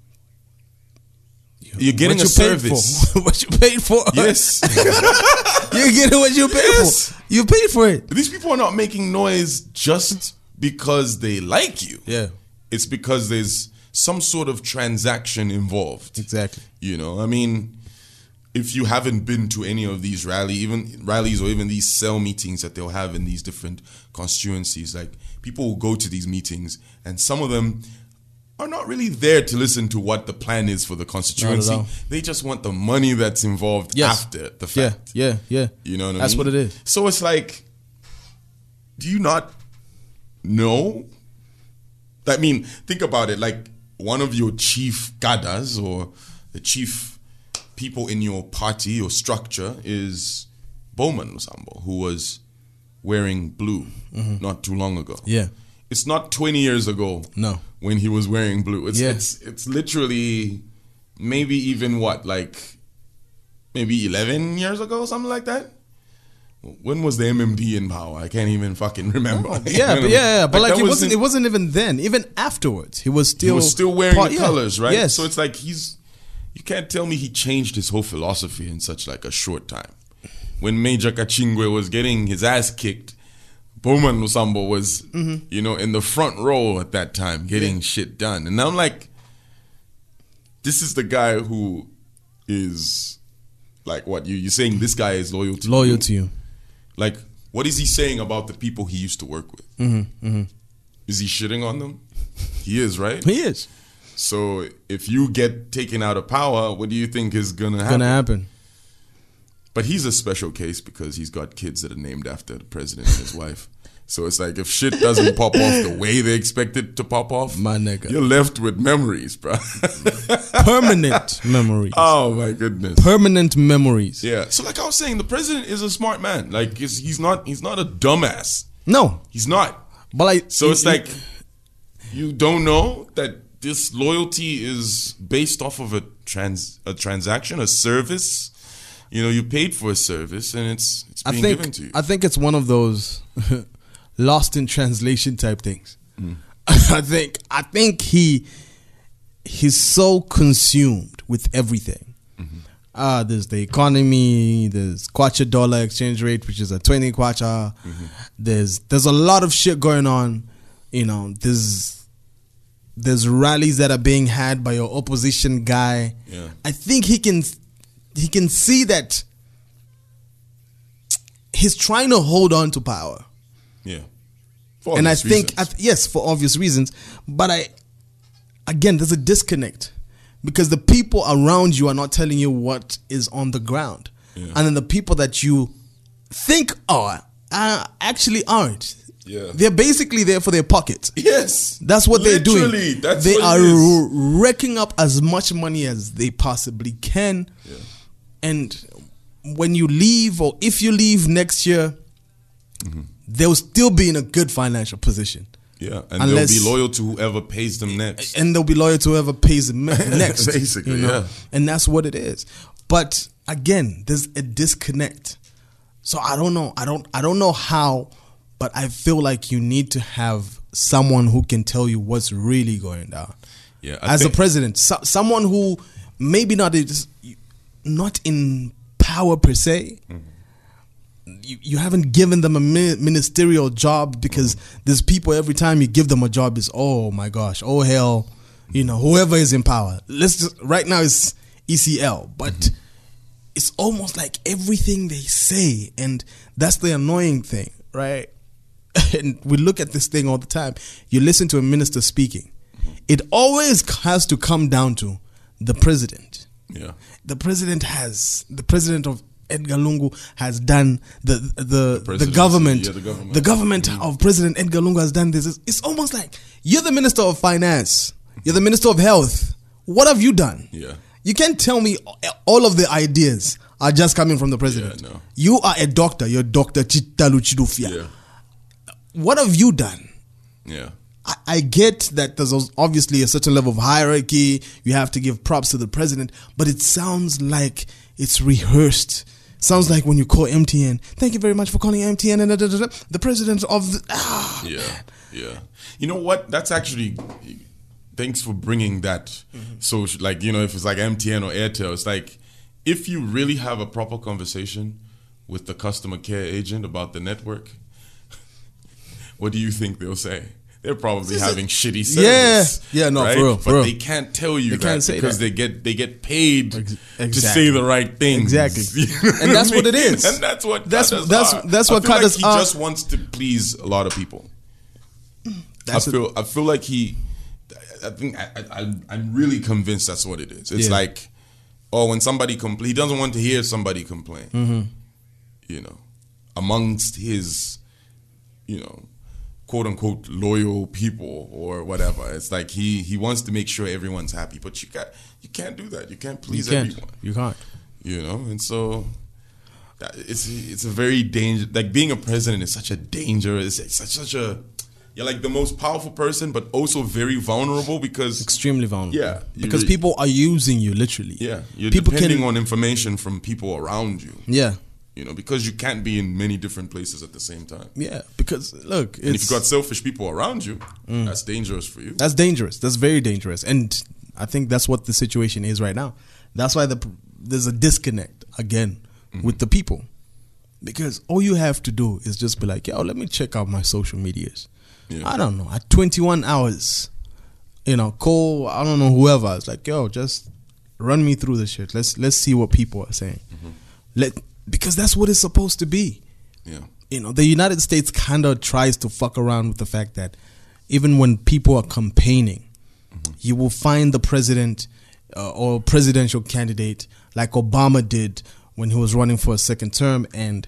you're getting What a you paid service. for. What you paid for. Yes. You're getting what you paid Yes. for. You paid for it. These people are not making noise just because they like you. Yeah. It's because there's some sort of transaction involved. Exactly. You know, I mean, if you haven't been to any of these rally, even rallies or even these cell meetings that they'll have in these different constituencies, like, people will go to these meetings and some of them are not really there to listen to what the plan is for the constituency. all. They just want the money that's involved Yes. after the Yeah, fact. yeah, yeah. You know what I That's mean? what it is. So it's like, do you not know? I mean, think about it. Like, one of your chief gadas or the chief people in your party or structure is Bowman Lusambo, who was wearing blue not too long ago. Yeah. It's not twenty years ago. No. When he was wearing blue. It's Yeah. it's it's literally maybe even what, like maybe eleven years ago, something like that. When was the M M D in power? I can't even fucking remember. Oh, yeah, but yeah, yeah, but like, that it wasn't. in- It wasn't even then. Even afterwards, he was still. he was still wearing part- the yeah. colors, right? Yes. So it's like he's. You can't tell me he changed his whole philosophy in such like a short time. When Major Kachingwe was getting his ass kicked, Bowman Lusambo was, Mm-hmm. you know, in the front row at that time, getting shit done. And I'm like, this is the guy who is, like, what you you saying? This guy is loyal to loyal you? to you. Like, what is he saying about the people he used to work with? Mm-hmm, mm-hmm. Is he shitting on them? He is, right? He is So if you get taken out of power, what do you think is gonna happen? gonna happen. But he's a special case because he's got kids that are named after the president and his wife. So it's like, if shit doesn't pop off the way they expect it to pop off, My nigga. you're left with memories, bro. Permanent memories. Oh my goodness. Permanent memories. Yeah. So like I was saying, the president is a smart man. Like, he's, he's not he's not a dumbass. No, He's not. but like, So it's you- like, you don't know that this loyalty is based off of a trans a transaction, a service. You know, you paid for a service and it's it's I being think given to you. I think it's one of those lost in translation type things. I think I think he he's so consumed with everything Uh, there's the economy, there's kwacha dollar exchange rate, which is a twenty kwacha. Mm-hmm. There's there's a lot of shit going on. You know, there's there's rallies that are being had by your opposition guy. Yeah. I think he can he can see that he's trying to hold on to power. Yeah. For and I think I th- yes, for obvious reasons. But I again, there's a disconnect. Because the people around you are not telling you what is on the ground. Yeah. And then the people that you think are, uh, actually aren't. Yeah. They're basically there for their pockets. Yes. That's what Literally, they're doing. That's they what are it is. wrecking up as much money as they possibly can. Yeah. And when you leave, or if you leave next year, mm-hmm. they'll still be in a good financial position. Yeah, and Unless, they'll be loyal to whoever pays them next. And they'll be loyal to whoever pays them next. Basically, you know? yeah. And that's what it is. But again, there's a disconnect. So I don't know. I don't I don't know how, but I feel like you need to have someone who can tell you what's really going down. Yeah, I As think- a president, so, someone who maybe not is not in power per se. Mm-hmm. You, you haven't given them a ministerial job, because there's people every time you give them a job is, oh my gosh, oh hell, you know, whoever is in power. Let's just, right now it's E C L, but mm-hmm. it's almost like everything they say, and that's the annoying thing, right? And we look at this thing all the time. You listen to a minister speaking, it always has to come down to the president. Yeah, the president has the president of Edgar Lungu has done the the the, the government yeah, the government, the government mm-hmm. of President Edgar Lungu has done this. It's, it's almost like you're the minister of finance, you're the minister of health. What have you done? Yeah, you can't tell me all of the ideas are just coming from the president. Yeah, no. You are a doctor. You're Doctor Chitalu Chidufia. Yeah. What have you done? Yeah. I, I get that there's obviously a certain level of hierarchy. You have to give props to the president, but it sounds like it's rehearsed. Sounds like when you call M T N. Thank you very much for calling M T N. And da, da, da, da, the president of the, ah, yeah, man. yeah. You know what? That's actually. Thanks for bringing that. Mm-hmm. So, like, you know, if it's like M T N or Airtel, it's like, if you really have a proper conversation with the customer care agent about the network, what do you think they'll say? They're probably It's having a, shitty service. Yeah, yeah, no, right? for real, but for real. they can't tell you They that can't say because that. they get they get paid Exactly. to say the right things. Exactly, You know and that's I what mean? it is. And that's what That's Kadas that's are. that's I what feel like Kadas he are. just wants to please a lot of people. That's I feel I feel like he. I think I, I I'm really convinced that's what it is. It's Yeah. like, oh, when somebody complains, he doesn't want to hear somebody complain. Mm-hmm. You know, amongst his, you know, quote unquote loyal people or whatever. It's like he he wants to make sure everyone's happy, but you got you can't do that. You can't please you can't. everyone. You can't. You know, and so that- it's it's a very danger. Like being a president is such a danger. It's, it's such such a you're like the most powerful person, but also very vulnerable because Extremely vulnerable. Yeah, you because re- people are using you literally. yeah, you're people depending can, on information from people around you. Yeah, You know, because you can't be in many different places at the same time. yeah. Because look, it's, And if you've got selfish people around you, that's dangerous for you. that's dangerous. That's very dangerous, and I think that's what the situation is right now. That's why the there's a disconnect again mm-hmm. with the people, because all you have to do is just be like, yo, let me check out my social medias. Yeah. I don't know, at twenty-one hours, you know, call, I don't know, whoever. It's like, yo, just run me through the shit. Let's let's see what people are saying. Mm-hmm. Let because that's what it's supposed to be. Yeah. You know, the United States kind of tries to fuck around with the fact that even when people are campaigning, mm-hmm. you will find the president uh, or presidential candidate like Obama did when he was running for a second term, and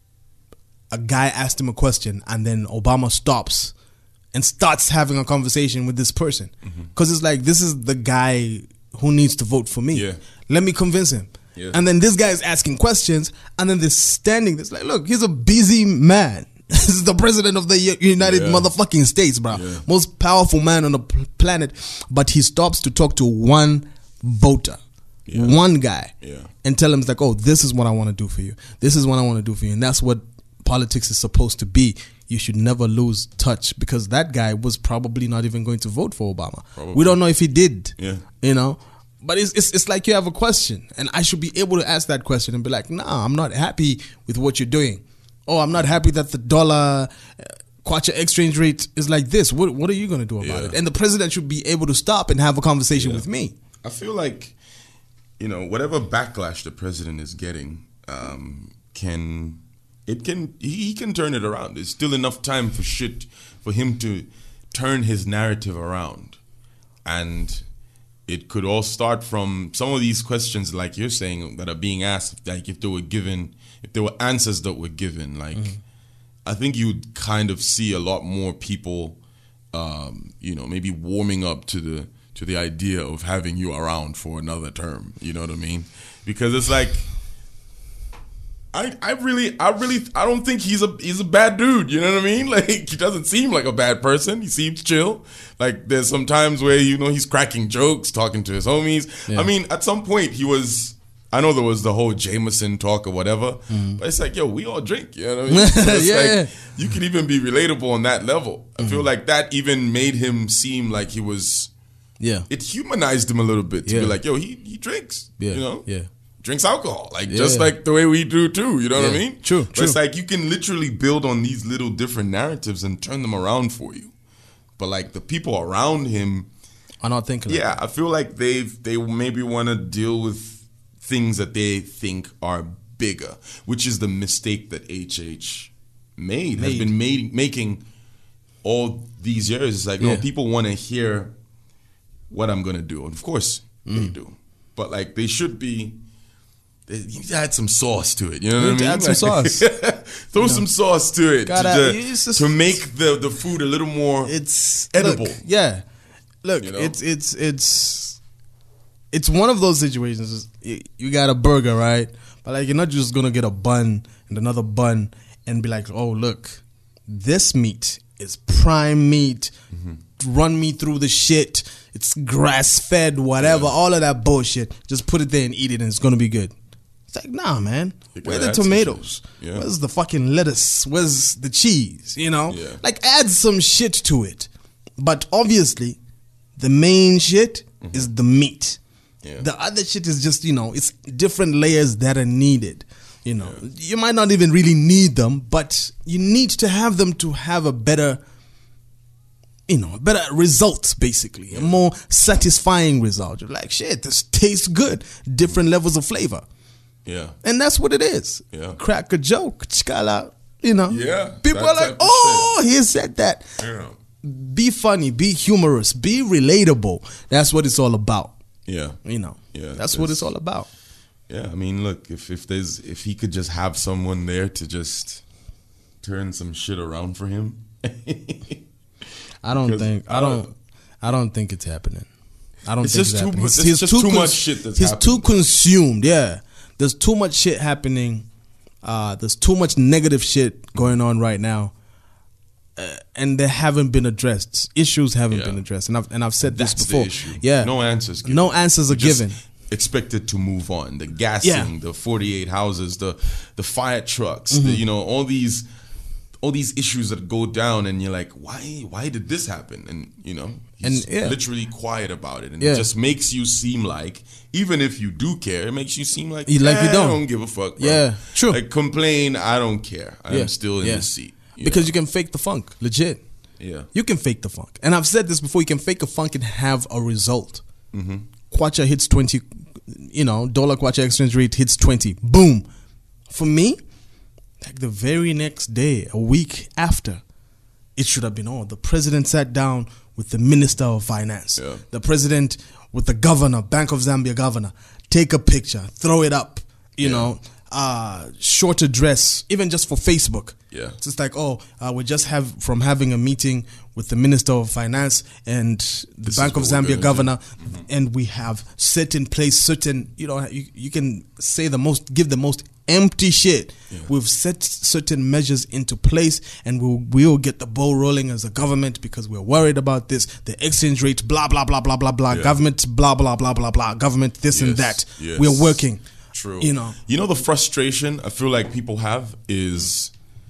a guy asked him a question, and then Obama stops and starts having a conversation with this person. Because mm-hmm. it's like, this is the guy who needs to vote for me. Yeah. Let me convince him. Yeah. And then this guy is asking questions, and then they're standing there. It's like, look, he's a busy man. This is the president of the United Yeah. motherfucking States, bro. Yeah. Most powerful man on the p- planet. But he stops to talk to one voter, Yeah. one guy, Yeah. and tell him, it's like, oh, this is what I want to do for you. This is what I want to do for you. And that's what politics is supposed to be. You should never lose touch, because that guy was probably not even going to vote for Obama. Probably. We don't know if he did. Yeah. You know? But it's, it's it's like you have a question, and I should be able to ask that question and be like, nah, I'm not happy with what you're doing. Oh, I'm not happy that the dollar uh, kwacha exchange rate is like this. What what are you going to do about Yeah. it? And the president should be able to stop and have a conversation Yeah. with me. I feel like, you know, whatever backlash the president is getting, um, can it can he, he can turn it around. There's still enough time for shit for him to turn his narrative around, and it could all start from some of these questions, like you're saying, that are being asked. Like if they were given, if there were answers that were given, like mm. I think you'd kind of see a lot more people, um, you know, maybe warming up to the to the idea of having you around for another term. You know what I mean? Because it's like, I I really I really I don't think he's a he's a bad dude. You know what I mean? Like he doesn't seem like a bad person. He seems chill. Like there's some times where you know he's cracking jokes, talking to his homies. Yeah. I mean, at some point he was. I know there was the whole Jameson talk or whatever, Mm. but it's like, yo, we all drink. You know what I mean? So it's Yeah. like, you can even be relatable on that level. I feel like that even made him seem like he was. Yeah. It humanized him a little bit to Yeah. be like, yo, he he drinks. Yeah. You know. Yeah. Drinks alcohol, like Yeah. just like the way we do too. You know what I Yeah. mean? True, But true. it's like you can literally build on these little different narratives and turn them around for you. But like the people around him, I'm not thinking. like yeah, I feel like they've they maybe want to deal with things that they think are bigger, which is the mistake that H H made, has Made. been made, making all these years. It's like, Yeah. no, people want to hear what I'm going to do. And of course, they Mm. do. But like, they should be, they, you need to add some sauce to it. You know what I need to mean? add some Like, sauce. Throw some sauce to it Gotta- to, it's just- to make the, the food a little more It's edible. look, yeah, look, You know? it's it's it's it's one of those situations. You you got a burger, right? But like, you're not just gonna get a bun and another bun and be like, oh, look, this meat is prime meat. Mm-hmm. Run me through the shit. It's grass fed, whatever, all of that bullshit. Just put it there and eat it, and it's gonna be good. It's like, nah, man. You Where gotta the add some tomatoes? shit. Yeah. Where's the fucking lettuce? Where's the cheese? You know, Yeah. like add some shit to it. But obviously, the main shit is the meat. Yeah. The other shit is just, you know, it's different layers that are needed. You know, you might not even really need them, but you need to have them to have a better, you know, a better result, basically, a more satisfying result. You're like, shit, this tastes good. Different levels of flavor. Yeah. And that's what it is. Yeah. Crack a joke, chikala, you know. Yeah, People that are like, type of oh, he said that. Yeah. Be funny, be humorous, be relatable. That's what it's all about. Yeah. You know. Yeah, That's what it's- it's all about. Yeah, I mean, look, if if there's if he could just have someone there to just turn some shit around for him. I don't Because think I I don't don't- I don't think it's happening. I don't It's think just it's too happening. much- He's- it's he's just too cons- much shit that's He's too happened. consumed, yeah. There's too much shit happening. Uh, there's too much negative shit going on right now. Uh, and they haven't been addressed. Issues haven't Yeah. been addressed. And I've and I've said That's this the before. issue. Yeah. No answers given. No answers are Just given. Expected to move on. The gassing, Yeah. the forty-eight houses, the the fire trucks, Mm-hmm. the, you know, all these all these issues that go down, and you're like, why why did this happen? And you know, he's And, yeah. literally quiet about it, and Yeah. it just makes you seem like, even if you do care, it makes you seem like, You- like you "Eh, don't." I don't give a fuck. Bro. Yeah, true. Like complain, I don't care. I'm Yeah. still in Yeah. the seat you Because know? you can fake the funk, legit. yeah. You can fake the funk. And I've said this before, you can fake a funk and have a result. Mm-hmm. Kwacha hits twenty, you know, dollar Kwacha exchange rate hits twenty. Boom. For me, like the very next day, a week after, it should have been on. The president sat down with the minister of finance. Yeah. The president with the governor, Bank of Zambia governor. Take a picture, throw it up, you Yeah. know, uh, short address, even just for Facebook. Yeah. It's just like, oh, uh, we just have from having a meeting with the Minister of Finance and the This Bank of is what we're Zambia gonna governor, and we have set in place certain, you know, you, you can say the most, give the most empty shit. Yeah. We've set certain measures into place, and we'll, we'll get the ball rolling as a government because we're worried about this. The exchange rate, blah, blah, blah, blah, blah, blah. Yeah. Government, blah, blah, blah, blah, blah. Government, this and Yes, that. yes. We're working. True. You know. You know the frustration I feel like people have is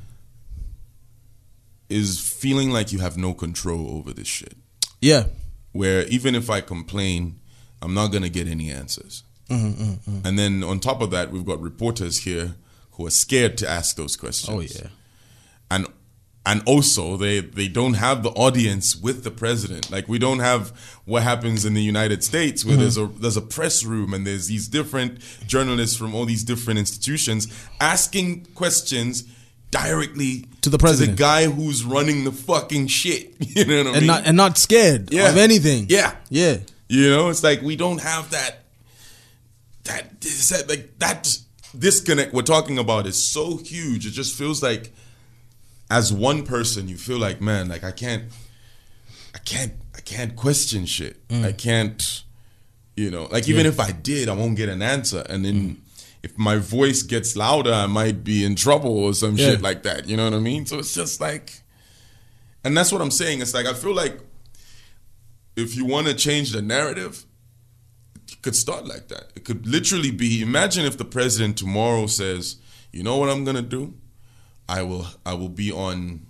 is feeling like you have no control over this shit. Yeah. Where even if I complain I'm not gonna get any answers. Mm-hmm, mm-hmm. And then on top of that, we've got reporters here who are scared to ask those questions. Oh yeah. And and also they they don't have the audience with the president. Like we don't have what happens in the United States where mm-hmm. there's a there's a press room and there's these different journalists from all these different institutions asking questions directly to the president, to the guy who's running the fucking shit. You know what I and mean? not and not scared yeah. of anything. Yeah, yeah. You know, it's like we don't have that that that like that disconnect we're talking about is so huge. It just feels like, as one person, you feel like, man, like I can't, I can't, I can't question shit. Mm. I can't, you know, like even yeah. if I did, I won't get an answer. And then mm. if my voice gets louder, I might be in trouble or some yeah. shit like that. You know what I mean? So it's just like, and that's what I'm saying. It's like I feel like if you want to change the narrative, it could start like that. It could literally be, imagine if the president tomorrow says, you know what I'm gonna do? I will I will be on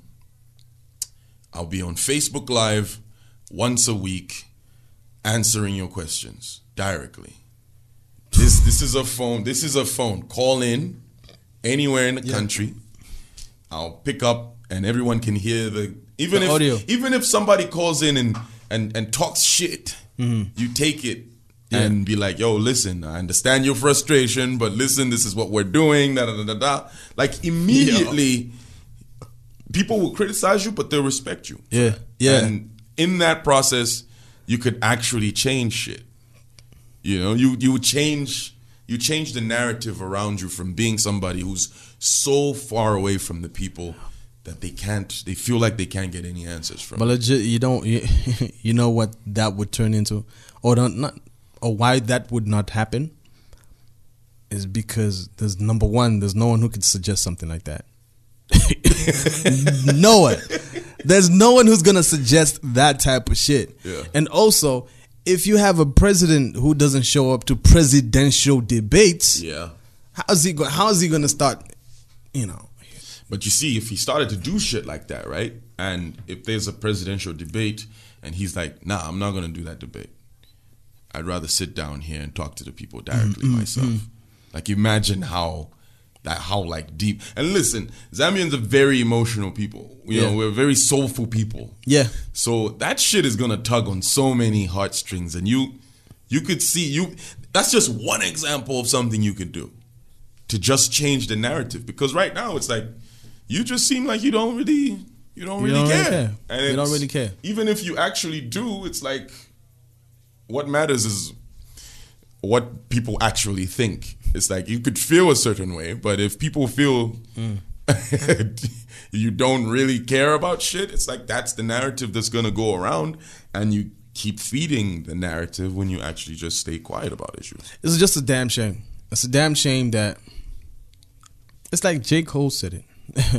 I'll be on Facebook Live once a week answering your questions directly. This this is a phone, this is a phone. Call in anywhere in the yeah. country. I'll pick up and everyone can hear the even the if audio. Even if somebody calls in and and, and talks shit, mm-hmm. you take it yeah. and be like, yo, listen, I understand your frustration, but listen, this is what we're doing, da da da da da. Like immediately, yeah. people will criticize you, but they'll respect you. Yeah, yeah. And in that process, you could actually change shit. You know, you you change you change the narrative around you from being somebody who's so far away from the people that they can't, they feel like they can't get any answers from. But legit, you don't, you, you know what that would turn into, or don't, not, or why that would not happen, is because there's number one, there's no one who could suggest something like that. No one. There's no one who's gonna suggest that type of shit. Yeah. And also, if you have a president who doesn't show up to presidential debates, yeah, how's he go? How is he gonna start? You know. But you see, if he started to do shit like that, right? And if there's a presidential debate and he's like, nah, I'm not going to do that debate. I'd rather sit down here and talk to the people directly mm-hmm. myself. Like, imagine how, that how like deep. And listen, Zambians are very emotional people. You yeah. know, we're very soulful people. Yeah. So that shit is going to tug on so many heartstrings. And you, you could see, you. that's just one example of something you could do to just change the narrative. Because right now it's like, you just seem like you don't really, you don't, you really, don't care. really care. And you don't really care. Even if you actually do, it's like, what matters is what people actually think. It's like you could feel a certain way, but if people feel mm. you don't really care about shit, it's like that's the narrative that's gonna go around, and you keep feeding the narrative when you actually just stay quiet about issues. It's just a damn shame. It's a damn shame that it's like J. Cole said it.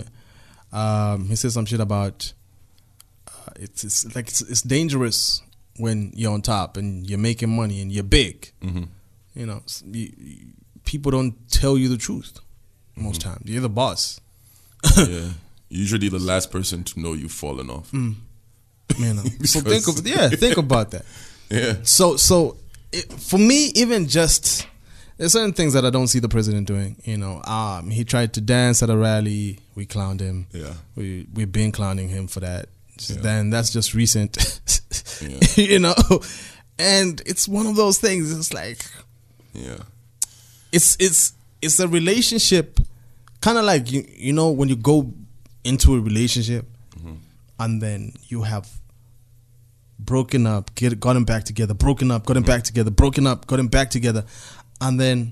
um, he said some shit about uh, it's, it's like it's, it's dangerous when you're on top and you're making money and you're big. Mm-hmm. You know, you, you, people don't tell you the truth most mm-hmm. times. You're the boss. Yeah, usually the last person to know you've fallen off. Mm. You know, so think of yeah, think about that. Yeah. So so it, for me, even just. There's certain things that I don't see the president doing. You know, um, he tried to dance at a rally. We clowned him. Yeah, we we've been clowning him for that. Yeah. Then that's just recent. Yeah. You know, and it's one of those things. It's like, yeah, it's it's it's a relationship, kind of like you you know when you go into a relationship, mm-hmm. and then you have broken up, get gotten back together, broken up, gotten mm-hmm. back together, broken up, gotten back together. And then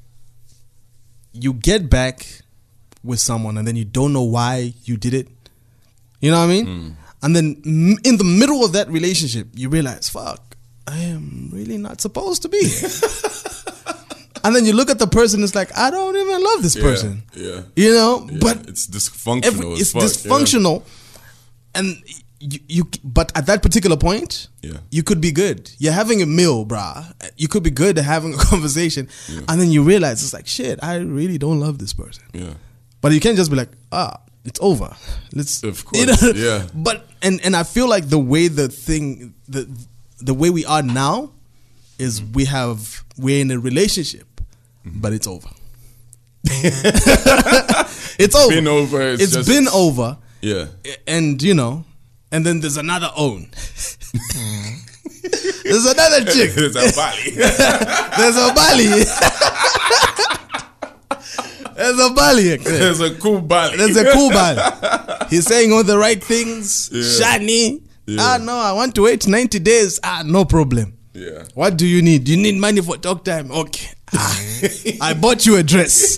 you get back with someone and then you don't know why you did it. You know what I mean? Mm. And then in the middle of that relationship, you realize, fuck, I am really not supposed to be here. And then you look at the person, it's like, I don't even love this yeah, person. Yeah. You know? Yeah, but it's dysfunctional. Every, as it's fuck, dysfunctional. Yeah. And you, you, but at that particular point, yeah. you could be good. You're having a meal, brah. You could be good at having a conversation. Yeah. And then you realize, it's like, shit, I really don't love this person. Yeah. But you can't just be like, ah, it's over. Let's, of course, you know? Yeah. But, and, and I feel like the way the thing, the, the way we are now is we have we're in a relationship, mm-hmm. but it's over. It's over. Been over. It's, it's just, been over. Yeah. And you know, and then there's another own. There's another chick. There's a Bali. There's a Bali. There's a Bali. There's a cool Bali. There's a cool Bali. He's saying all the right things. Yeah. Shani. Yeah. Ah, no, I want to wait ninety days. Ah, no problem. Yeah. What do you need? You need money for talk time? Okay. Ah, I bought you a dress.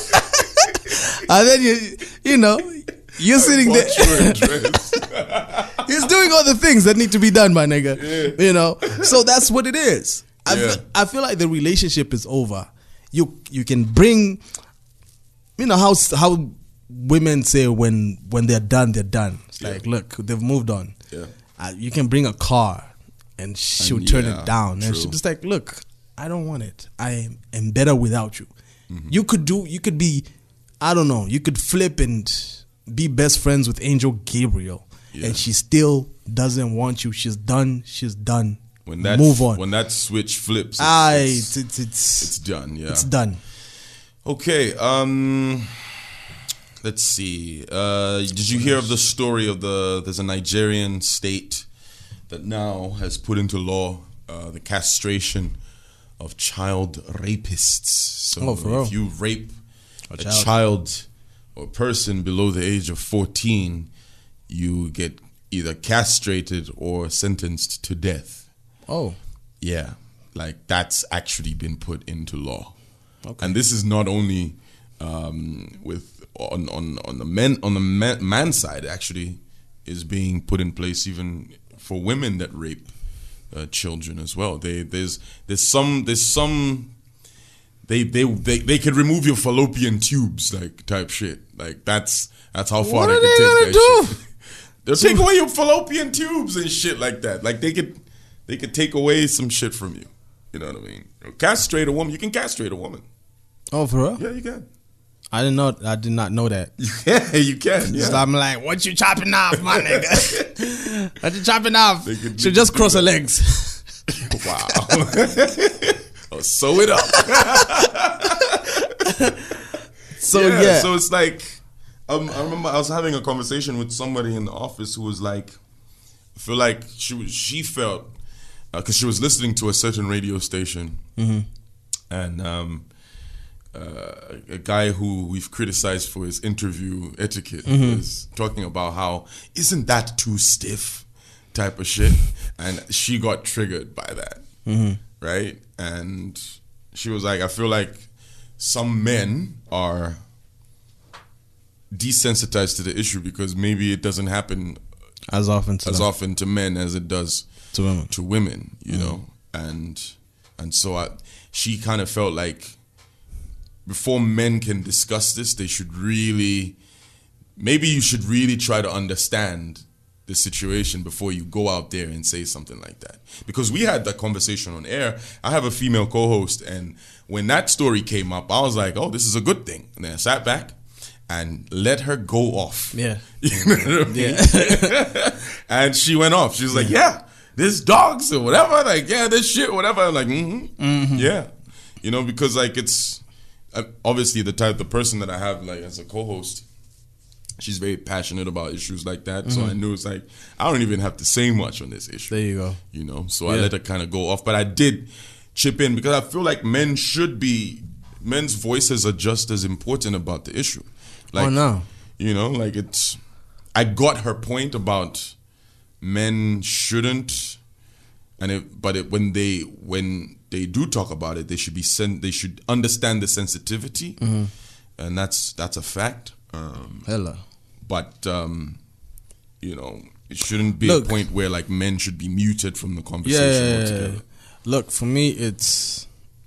And then you, you know, you're I sitting there. You a dress. He's doing all the things that need to be done, my nigga. Yeah. You know, so that's what it is. I, yeah. feel, I feel like the relationship is over. You you can bring, you know how how women say when when they're done they're done. It's yeah. like, look, they've moved on. Yeah. Uh, you can bring a car and she'll and turn yeah, it down, true. And she'll just like, look, I don't want it. I am better without you. Mm-hmm. You could do. You could be. I don't know. You could flip and be best friends with Angel Gabriel, yeah. and she still doesn't want you. She's done. She's done. When that move on. When that switch flips, it's, Aye, it's, it's, it's it's done. Yeah, it's done. Okay. Um, let's see. Uh, did you hear of the story of the? There's a Nigerian state that now has put into law uh, the castration of child rapists. So oh, for real? If you rape a, a child. child or person below the age of fourteen, you get either castrated or sentenced to death. Oh. Yeah. Like that's actually been put into law. Okay. And this is not only um, with on, on, on the men on the man, man side actually is being put in place even for women that rape uh, children as well. They there's there's some there's some They, they they they could remove your fallopian tubes, like type shit. Like that's that's how far what they are could they take gonna that do? shit. They'll take away your fallopian tubes and shit like that. Like they could they could take away some shit from you. You know what I mean? Castrate a woman. You can castrate a woman. Oh, for real? Yeah, you can. I didn't know. I did not know that. Yeah, you can. Yeah. So I'm like, what you chopping off, my nigga? What you chopping off? She just cross her legs. Wow. Oh, sew it up. So yeah, yeah, so it's like um, I remember I was having a conversation with somebody in the office who was like, I feel like she was, she felt because uh, she was listening to a certain radio station, mm-hmm. and um, uh, a guy who we've criticized for his interview etiquette mm-hmm. was talking about how isn't that too stiff type of shit, and she got triggered by that. Mm-hmm. Right? And she was like, I feel like some men are desensitized to the issue because maybe it doesn't happen as often to as them. often to men as it does to women. To women, you mm-hmm. know, and and so I, she kind of felt like before men can discuss this, they should really, maybe you should really try to understand the situation before you go out there and say something like that. Because we had that conversation on air. I have a female co-host, and when that story came up, I was like, oh, this is a good thing. And then I sat back and let her go off. Yeah. You know what I mean? Yeah. And she went off. She was like, yeah, this dogs or whatever. Like, yeah, this shit, whatever. I'm like, mm-hmm. Mm-hmm. Yeah. You know, because like it's uh, obviously the type, the person that I have like as a co-host, she's very passionate about issues like that. Mm-hmm. So I knew it's like, I don't even have to say much on this issue. There you go. You know, so yeah. I let her kind of go off. But I did chip in because I feel like men should be, men's voices are just as important about the issue. Like, oh, no. You know, like it's, I got her point about men shouldn't, and it, but it, when they, when they do talk about it, they should be, sen- they should understand the sensitivity. Mm-hmm. And that's, that's a fact. Um, Hella. But, um, you know, it shouldn't be Look, a point where like men should be muted from the conversation yeah, yeah, altogether. Yeah. Look, for me, it's,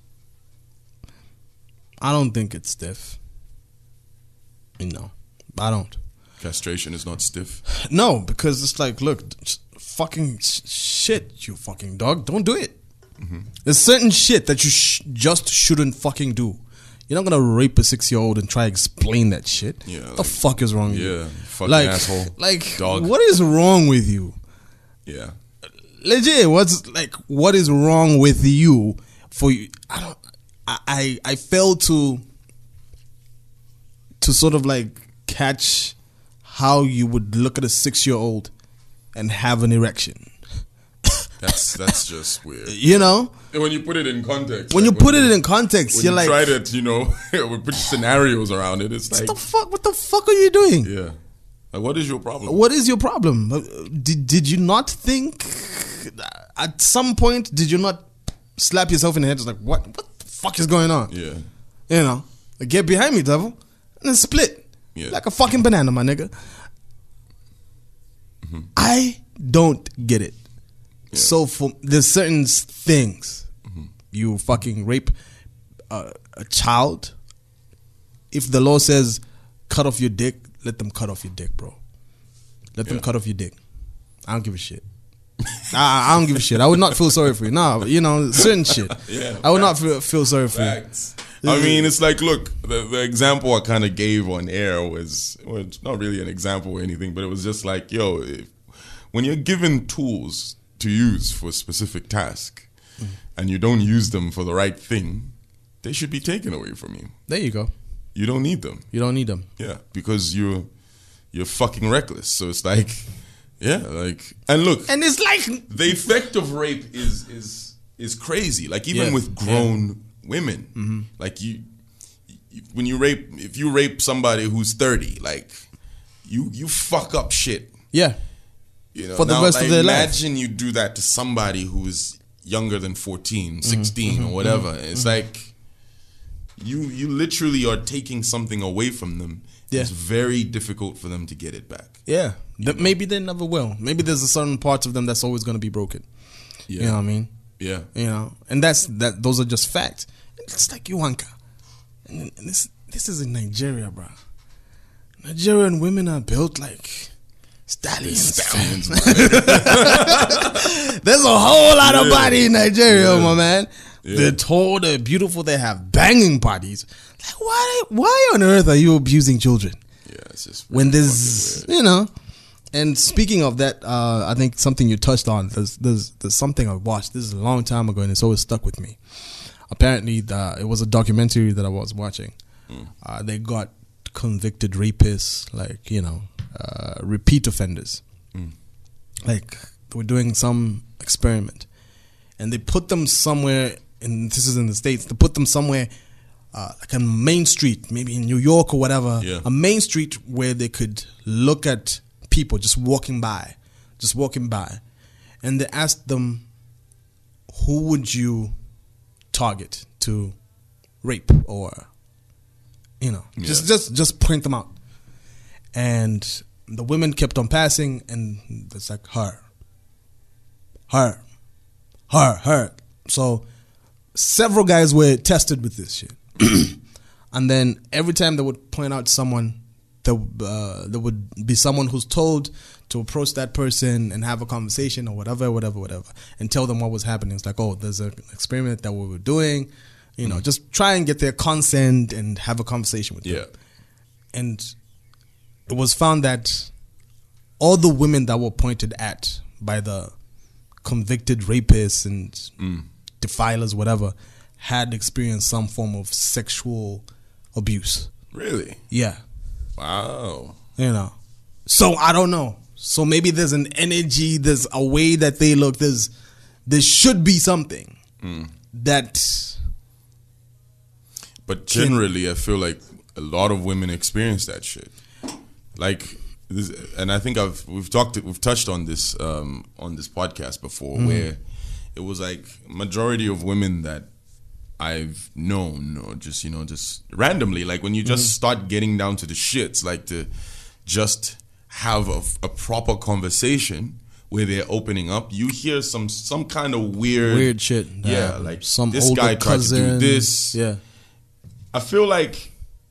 I don't think it's stiff. You know, I don't. Castration is not stiff. No, because it's like, look, fucking sh- shit, you fucking dog. Don't do it. Mm-hmm. There's certain shit that you sh- just shouldn't fucking do. You're not gonna rape a six-year-old and try to explain that shit. Yeah, what like, the fuck is wrong with yeah, you? fucking Like, asshole. Like, dog. What is wrong with you? Yeah. legit, what's like, what is wrong with you? For you, I don't. I I, I fail to to sort of like catch how you would look at a six year old and have an erection. That's that's just weird. You know, and when you put it in context, when like you put when it in context, when you're you like, try to, you know, we put scenarios around it. It's what like, the fuck? What the fuck are you doing? yeah, like what is your problem? What is your problem? Uh, Did did you not think at some point? Did you not slap yourself in the head? It's like, what? What the fuck is going on? Yeah, You know, like, get behind me, devil, and then split Yeah. like a fucking banana, my nigga. Mm-hmm. I don't get it. So for there's certain things, Mm-hmm. you fucking rape a, a child. If the law says cut off your dick, let them cut off your dick, bro. Let them Yeah. cut off your dick. I don't give a shit. I, I don't give a shit. I would not feel sorry for you. No, you know, certain shit. Yeah, I would not feel, feel sorry for facts. I mean, it's like, look, the, the example I kind of gave on air was, well, it's not really an example or anything, but it was just like, yo, if, when you're given tools to use for a specific task mm. and you don't use them for the right thing, they should be taken away from you. you. There you go. You don't need them. You don't need them. Yeah, because you're you're fucking reckless. So it's like, yeah, like, and look, And it's like, the effect of rape is is is crazy. Like even Yeah. with grown women, Mm-hmm. like you, you, when you rape, if you rape somebody who's thirty, like you you fuck up shit. yeah. You know, For the now, rest of like, their life. imagine you do that to somebody who's younger than fourteen, Mm-hmm. sixteen, or whatever. It's like you you literally are taking something away from them. Yeah. It's very difficult for them to get it back. Yeah. That maybe they never will. Maybe there's a certain parts of them that's always going to be broken. Yeah. You know what I mean? Yeah. You know, and that's that. Those are just facts. It's like Iwanka, and this this is in Nigeria, bro. Nigerian women are built like stallions. Stallions, There's a whole lot of Yeah. body in Nigeria, Yeah. my man. Yeah. They're tall, they're beautiful, they have banging bodies. Like, why? Why on earth are you abusing children? Yeah, it's just When really there's, fucking weird. you know. And speaking of that, uh, I think something you touched on. There's, there's, there's something I watched. This is a long time ago, and it's always stuck with me. Apparently, the, it was a documentary that I was watching. Mm. Uh, they got convicted rapists, like, you know, uh, repeat offenders. Mm. Like, they were doing some experiment, and they put them somewhere. And this is in the States. They put them somewhere. Uh, like a main street, maybe in New York or whatever, Yeah. a main street where they could look at people just walking by, just walking by, and they asked them, who would you target to rape, or, you know, just Yeah. just just point them out. And the women kept on passing, and it's like her, her, her, her. So several guys were tested with this shit. And then every time they would point out someone, there, uh, there would be someone who's told to approach that person and have a conversation or whatever, whatever, whatever, and tell them what was happening. It's like, oh, there's an experiment that we were doing. You know, just try and get their consent and have a conversation with Yeah. them. And it was found that all the women that were pointed at by the convicted rapists and Mm. defilers, whatever, had experienced some form of sexual abuse. Really? Yeah. Wow. You know. So I don't know. So maybe there's an energy, there's a way that they look, there's there should be something Mm. that But generally, I feel like a lot of women experience that shit. Like, this, and I think I've we've talked we've touched on this um, on this podcast before, Mm-hmm. where it was like majority of women that I've known, or just you know, just randomly, like when you just Mm-hmm. start getting down to the shits, like to just have a, a proper conversation where they're opening up, you hear some some kind of weird, weird shit. that yeah, happened. like some this older guy tried cousin, to do this. Yeah. I feel like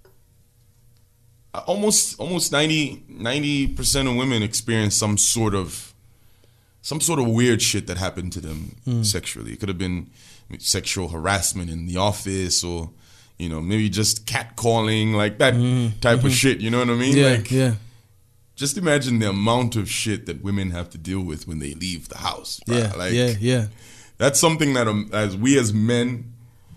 almost almost ninety percent of women experience some sort of some sort of weird shit that happened to them Mm. sexually. It could have been sexual harassment in the office, or you know, maybe just catcalling, like that type of shit. You know what I mean? Mm-hmm. Yeah, like, yeah. just imagine the amount of shit that women have to deal with when they leave the house. Bro. Yeah, like, yeah, yeah. That's something that um, as we as men,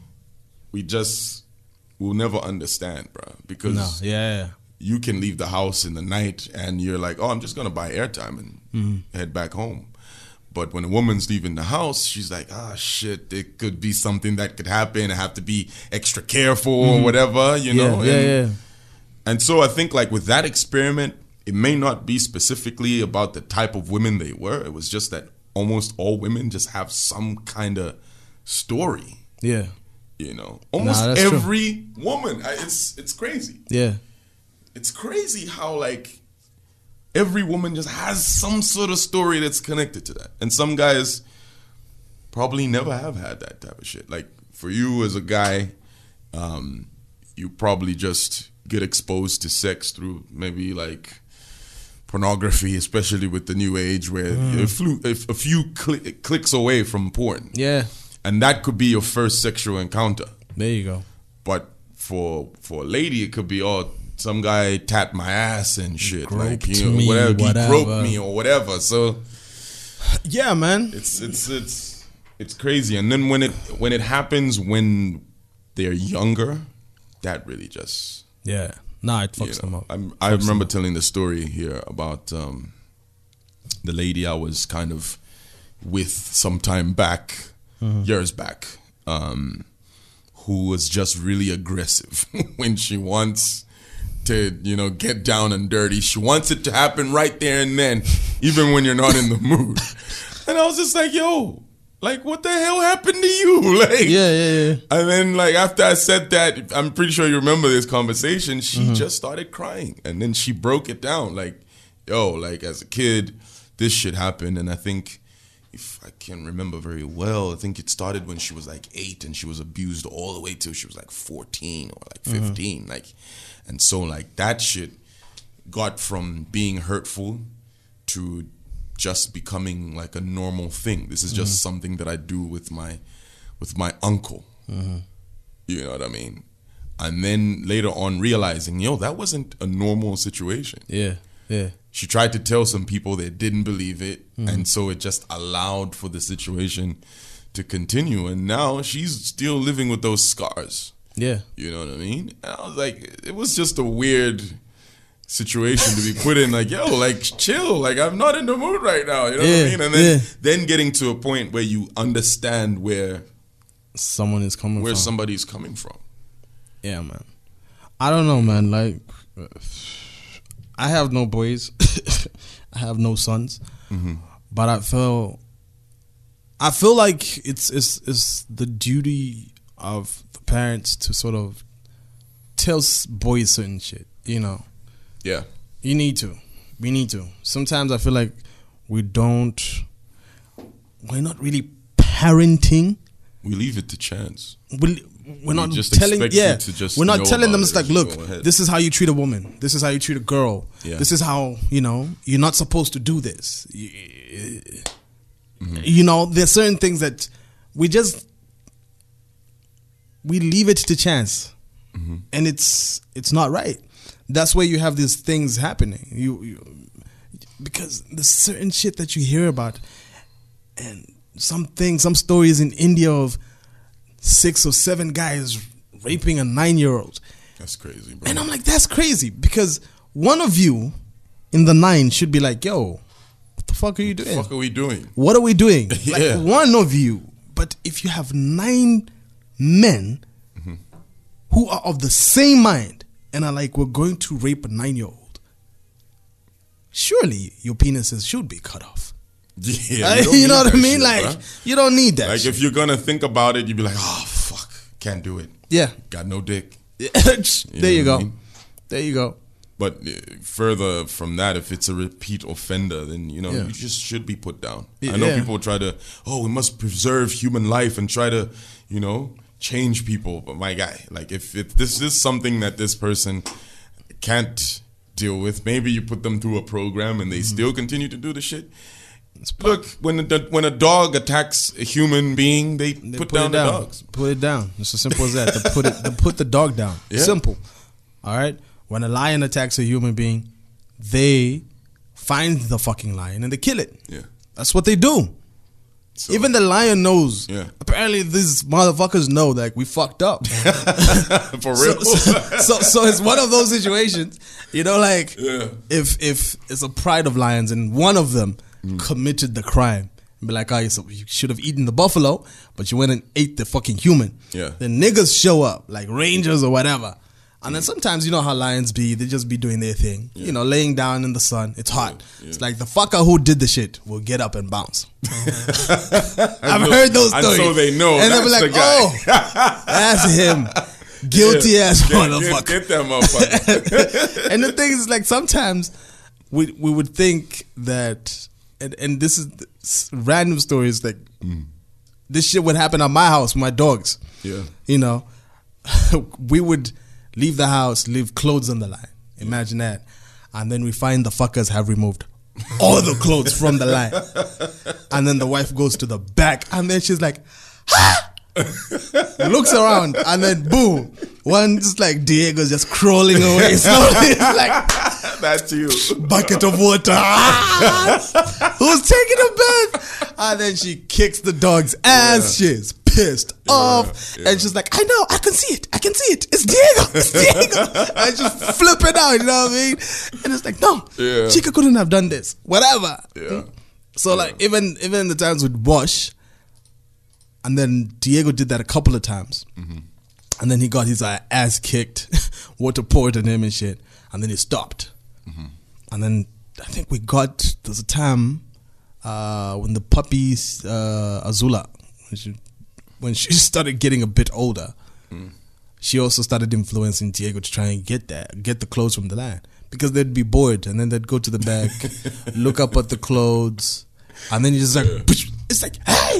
we just will never understand, bro. Because No, yeah. you can leave the house in the night and you're like, oh, I'm just gonna buy airtime and Mm-hmm. head back home. But when a woman's leaving the house, she's like, ah, shit, there could be something that could happen. I have to be extra careful or whatever, you know. Mm-hmm. Yeah, yeah, and, yeah. and so I think like with that experiment, it may not be specifically about the type of women they were. It was just that almost all women just have some kind of story, Yeah. you know. Almost Nah, that's true. every woman. I- It's it's crazy. Yeah. It's crazy how like every woman just has some sort of story that's connected to that. And some guys probably never have had that type of shit. Like for you as a guy, um, you probably just get exposed to sex through maybe like pornography, especially with the new age where a, flew, a, a few cli clicks away from porn. Yeah. And that could be your first sexual encounter. There you go. But for for a lady, it could be, oh, some guy tapped my ass and shit, like, Groped you know, me, whatever, whatever. he groped me or whatever. So Yeah, man. it's it's it's it's crazy. And then when it when it happens when they're younger, that really just Yeah. Nah, it you fucks know, them up. I'm, I remember telling the story here about um, the lady I was kind of with some time back, years back, um, who was just really aggressive when she wants to, you know, get down and dirty. She wants it to happen right there and then, even when you're not in the mood. And I was just like, yo, like, what the hell happened to you? Like, Yeah, yeah, yeah. and then, like, after I said that, I'm pretty sure you remember this conversation, she just started crying. And then she broke it down. Like, yo, like, as a kid, this shit happened. And I think, if I can remember very well, I think it started when she was, like, eight. And she was abused all the way till she was, like, fourteen or, like, fifteen. Like, and so, like, that shit got from being hurtful to just becoming like a normal thing. This is just something that I do with my with my uncle. You know what I mean? And then later on realizing, yo, that wasn't a normal situation. Yeah. Yeah. She tried to tell some people that didn't believe it, and so it just allowed for the situation to continue. And now she's still living with those scars. Yeah. You know what I mean? And I was like, it was just a weird situation to be put in, like, yo, like, chill, like, I'm not in the mood right now, you know Yeah, what I mean? And then yeah. then getting to a point where you understand where Someone is coming where from. somebody's coming from. Yeah, man. I don't know, man. Like, I have no boys. I have no sons. But I feel, I feel like it's it's it's the duty of the parents to sort of tell s- boys certain shit. You know, Yeah. you need to. We need to. Sometimes I feel like we don't. We're not really parenting. We leave it to chance. We, we're not just telling. expect Yeah, you to just we're not know telling them. about It's it like, as you look, go ahead. this is how you treat a woman. This is how you treat a girl. Yeah. This is how, you know, you're not supposed to do this. You, Mm-hmm. you know, there's certain things that we just we leave it to chance, Mm-hmm. and it's it's not right. That's where you have these things happening. You, you because there's certain shit that you hear about, and some things, some stories in India of six or seven guys raping a nine-year-old. That's crazy, bro. And I'm like, that's crazy, because one of you in the nine should be like, yo, what the fuck are you What doing? the fuck are we doing? What are we doing? Yeah. Like, one of you. But if you have nine men who are of the same mind and are like, we're going to rape a nine-year-old, surely your penises should be cut off. Yeah, Uh, don't you need know what I that mean? shit, Like, bruh. you don't need that. Like, shit. if you're gonna think about it, you'd be like, oh, fuck, can't do it. Yeah. Got no dick. there you know what go. I mean? There you go. But uh, further from that, if it's a repeat offender, then, you know, Yeah. you just should be put down. Yeah. I know people try to, oh, we must preserve human life and try to, you know, change people. But my guy, like, if, if this is something that this person can't deal with, maybe you put them through a program and they Mm-hmm. still continue to do the shit. Look, when a, when a dog attacks a human being, they, They put, put down it the down. dogs. Put it down. It's as simple as that. They put it. They put the dog down. Yeah. Simple. All right. When a lion attacks a human being, they find the fucking lion and they kill it. Yeah. That's what they do. So, Even the lion knows. Yeah. Apparently, these motherfuckers know that we fucked up. for real. So, so, so, so it's one of those situations, you know, like Yeah. if if it's a pride of lions and one of them Mm. committed the crime, be like, oh, so you should have eaten the buffalo, but you went and ate the fucking human. Yeah. Then niggas show up, like rangers or whatever. And then sometimes, you know how lions be, they just be doing their thing. Yeah. You know, laying down in the sun. It's hot. Yeah. It's like the fucker who did the shit will get up and bounce. I've know- heard those and stories. so they know And they'll be that's like, the guy. oh, that's him. Guilty Yeah. ass Get, motherfucker. Get, get that motherfucker. And the thing is, like, sometimes we we would think that, and, and this is this random stories, like, this shit would happen at my house with my dogs. Yeah. You know, we would leave the house, leave clothes on the line. Imagine that. And then we find the fuckers have removed all the clothes from the line. And then the wife goes to the back, and then she's like, ah! Looks around, and then boom, one just like Diego's just crawling away slowly. It's like, That's you. bucket of water. Ah! Who's taking a bath? And then she kicks the dog's ass. Yeah. She's pissed off. yeah. And she's like, I know, I can see it. I can see it. It's Diego. It's Diego. And she's flipping out, you know what I mean? And it's like, no, Yeah. Chica couldn't have done this. Whatever. Yeah. So like even even in the times with Wash, and then Diego did that a couple of times. Mm-hmm. And then he got his uh, ass kicked, water poured on him and shit. And then he stopped. Mm-hmm. And then I think we got, there's a time uh, when the puppies, uh, Azula, when she, when she started getting a bit older, Mm. she also started influencing Diego to try and get that, get the clothes from the line. Because they'd be bored and then they'd go to the back, look up at the clothes, and then you just like, it's like, hey!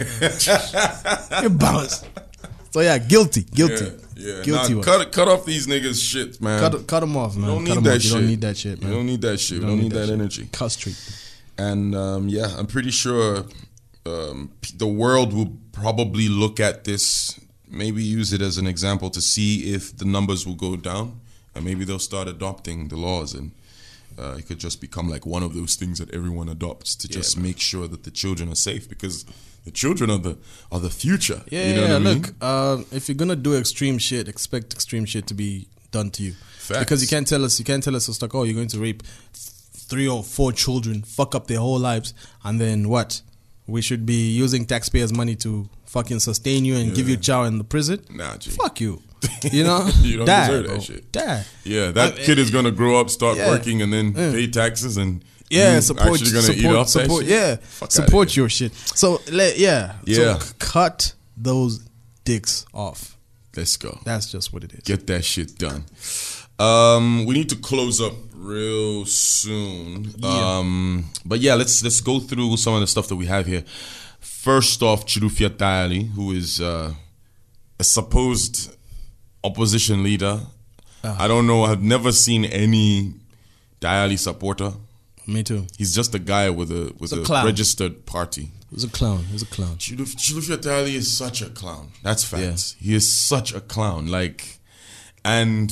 You bounce. So yeah, guilty, guilty. Yeah. yeah. Guilty Nah, one. cut, cut off these niggas' shit, man. Cut, cut them off, man. You don't cut need 'em that off. shit. You don't need that shit, man. You don't need that shit. We don't need that, shit. energy. Castrate. And um, yeah, I'm pretty sure um, p- the world will probably look at this, maybe use it as an example to see if the numbers will go down, and maybe they'll start adopting the laws, and uh, it could just become like one of those things that everyone adopts to just make sure that the children are safe, because the children are the are the future. Yeah, you know yeah. what I mean? Look, uh, if you're gonna do extreme shit, expect extreme shit to be done to you. Facts. Because you can't tell us, you can't tell us it's like, oh, you're going to rape three or four children, fuck up their whole lives, and then what? We should be using taxpayers' money to fucking sustain you and give you chow in the prison. Nah, G. Fuck you. You know, You don't Die, deserve bro. that shit. Die. Yeah, that I- kid is gonna grow up, start yeah. working, and then Yeah. pay taxes, and Yeah, you support, actually gonna support, eat off support. that shit? Yeah, Fuck outta support here. your shit. So let yeah, Yeah. So c- cut those dicks off. Let's go. That's just what it is. Get that shit done. Um, we need to close up real soon. Yeah. Um, but yeah, let's let's go through some of the stuff that we have here. First off, Chilufya Tayali, who is uh, a supposed opposition leader. Uh. I don't know. I've never seen any Tayali supporter. Me too. He's just a guy with a with He's a a, clown. registered party. He's a clown. He's a clown. Chiluf- Chilufya Tayali is such a clown. That's facts. He is such a clown. Like, and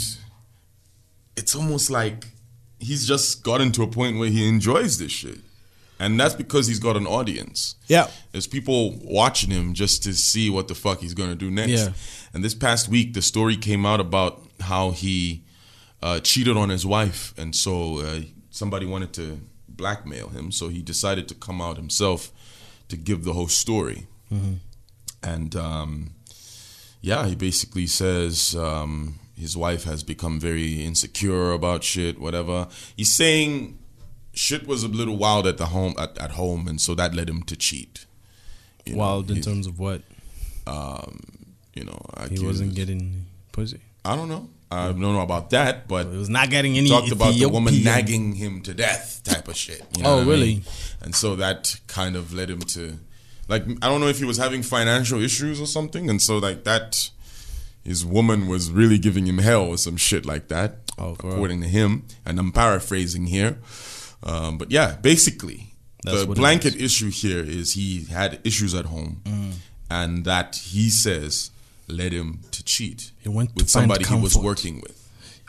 it's almost like he's just gotten to a point where he enjoys this shit. And that's because he's got an audience. Yeah. There's people watching him just to see what the fuck he's going to do next. Yeah. And this past week, the story came out about how he uh, cheated on his wife. And so uh, somebody wanted to blackmail him. So he decided to come out himself to give the whole story. Mm-hmm. And um, yeah, he basically says um, his wife has become very insecure about shit, whatever. He's saying shit was a little wild at the home at, at home, and so that led him to cheat. You know, Wild in he- terms of what? um, you know, I He accused- wasn't getting pussy. I don't know. I don't know about that, but He was not getting any. talked about the woman Ethiopian- nagging him to death, type of shit. You know Oh, what I really? mean? And so that kind of led him to, like, I don't know if he was having financial issues or something, and so like that, his woman was really giving him hell or some shit like that, Oh, for real? according to him. And I'm paraphrasing here, um, but yeah, basically, That's the what it blanket issue here is he had issues at home, Mm. and that he says led him to cheat He went to with find somebody he was comfort. working with.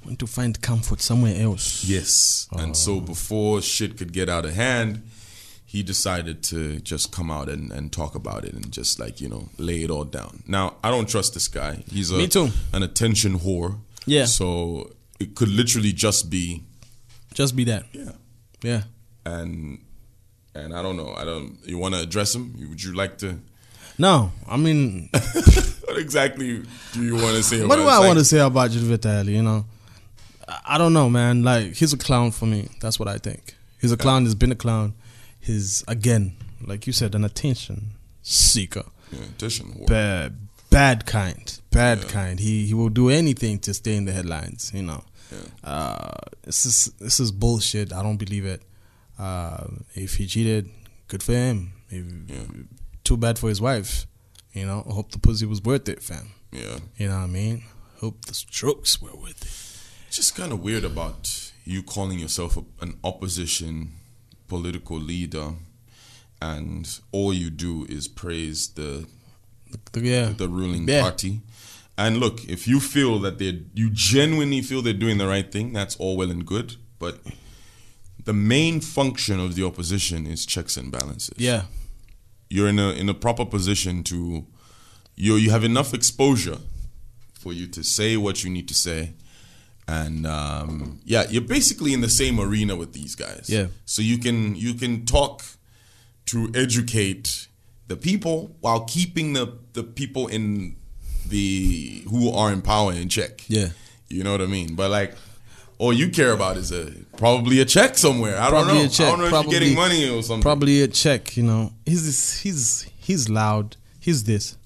Went to find comfort somewhere else. Yes. Oh. And so before shit could get out of hand, he decided to just come out and, and talk about it and just like, you know, lay it all down. Now, I don't trust this guy. He's a, Me too. an attention whore. Yeah. So it could literally just be. Just be that. Yeah. Yeah. And and I don't know. I don't. You want to address him? Would you like to? No, I mean, What exactly do you want to say about what do it? I It's want to like- say about Jude Vitale? You know, I I don't know, man. Like, he's a clown for me. That's what I think. He's a clown. He's been a clown. He's, again, like you said, an attention seeker. Yeah, attention whore. Bad, bad kind. Bad Yeah. kind. He he will do anything to stay in the headlines. You know, Yeah. uh, this is this is bullshit. I don't believe it. Uh, if he cheated, good for him. If, Yeah. Too bad for his wife. You know, I hope the pussy was worth it, fam. Yeah. You know what I mean? Hope the strokes were worth it. It's just kind of weird about you calling yourself a, an opposition political leader, and all you do is praise the The- yeah. the ruling Yeah. party. And look, if you feel that they you genuinely feel they're doing the right thing, that's all well and good. But the main function of the opposition is checks and balances. Yeah. You're in a in a proper position to you you have enough exposure for you to say what you need to say. And um, yeah, you're basically in the same arena with these guys. Yeah. So you can you can talk to educate the people while keeping the, the people in the who are in power in check. Yeah. You know what I mean? But like, all you care about is a probably a check somewhere. I Probably don't know. a check. I don't know Probably- if you're getting money or something. Probably a check, you know. He's this, he's he's loud. He's this.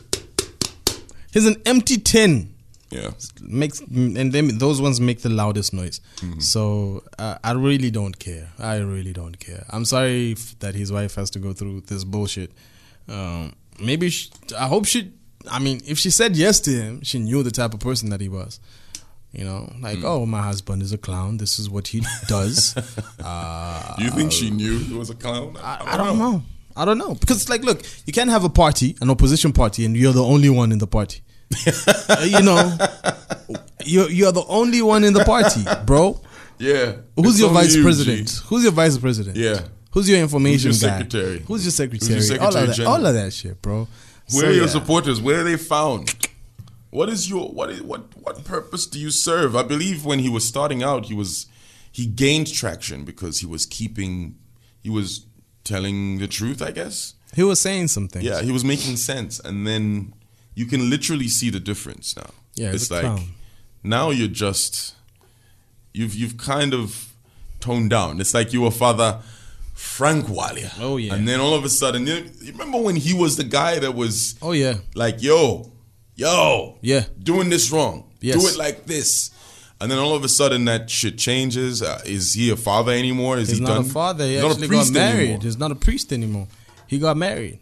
He's an empty tin. Yeah. Makes and then those ones make the loudest noise. So uh, I really don't care. I really don't care. I'm sorry f- that his wife has to go through this bullshit. Um, maybe she, I hope she. I mean, if she said yes to him, she knew the type of person that he was. You know, like, oh, my husband is a clown. This is what he does. uh, Do you think she knew he was a clown? I, I don't know. I don't know. Because, like, look, you can't have a party, an opposition party, and you're the only one in the party. Uh, you know, you're, you're the only one in the party, bro. Yeah. Who's It's your only vice you, president? G. Who's your vice president? Yeah. Who's your information Who's your guy? secretary? Who's your secretary? Who's your all of secretary that, general? all of that shit, bro. Where So, are your yeah. supporters? Where are they found? What is your what is what what purpose do you serve? I believe when he was starting out, he was he gained traction because he was keeping he was telling the truth, I guess. He was saying some things. Yeah, he was making sense, and then you can literally see the difference now. Yeah, it's he's a like clown. now you're just you've you've kind of toned down. It's like you were Father Frank Walia. Oh, yeah. And then all of a sudden, you you remember when he was the guy that was Oh, yeah. like, yo, yo, Yeah. doing this wrong. Yes. Do it like this. And then all of a sudden that shit changes. Uh, is he a father anymore? Is He's he not done? a father. He He's not a actually got priest married. anymore. He's not a priest anymore. He got married.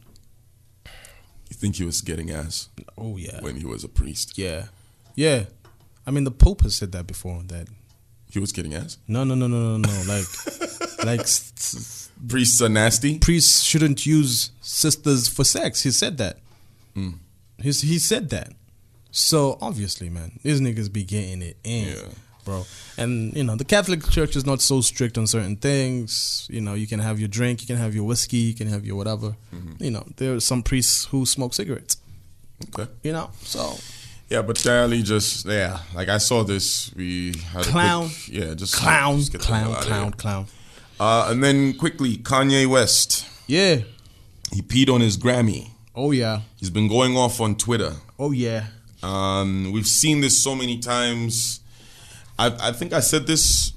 You think he was getting ass Oh, yeah. when he was a priest? Yeah. Yeah. I mean, the Pope has said that before. That He was getting ass? no, no, no, no, no, no. Like, like s- s- Priests are nasty? priests shouldn't use sisters for sex. He said that. He's, he said that. So obviously, man, these niggas be getting it in, Yeah. bro. And you know, the Catholic Church is not so strict on certain things. You know, you can have your drink, you can have your whiskey, you can have your whatever. You know, there are some priests who smoke cigarettes. Okay. You know, so Yeah, but Dally just, yeah, like I saw this. We had Clown. a quick, yeah, just clown, just get the hell clown, out of clown, here. clown. Uh, and then quickly, Kanye West. Yeah. He peed on his Grammy. Oh yeah. He's been going off on Twitter. Oh yeah. Um, we've seen this so many times. I, I think I said this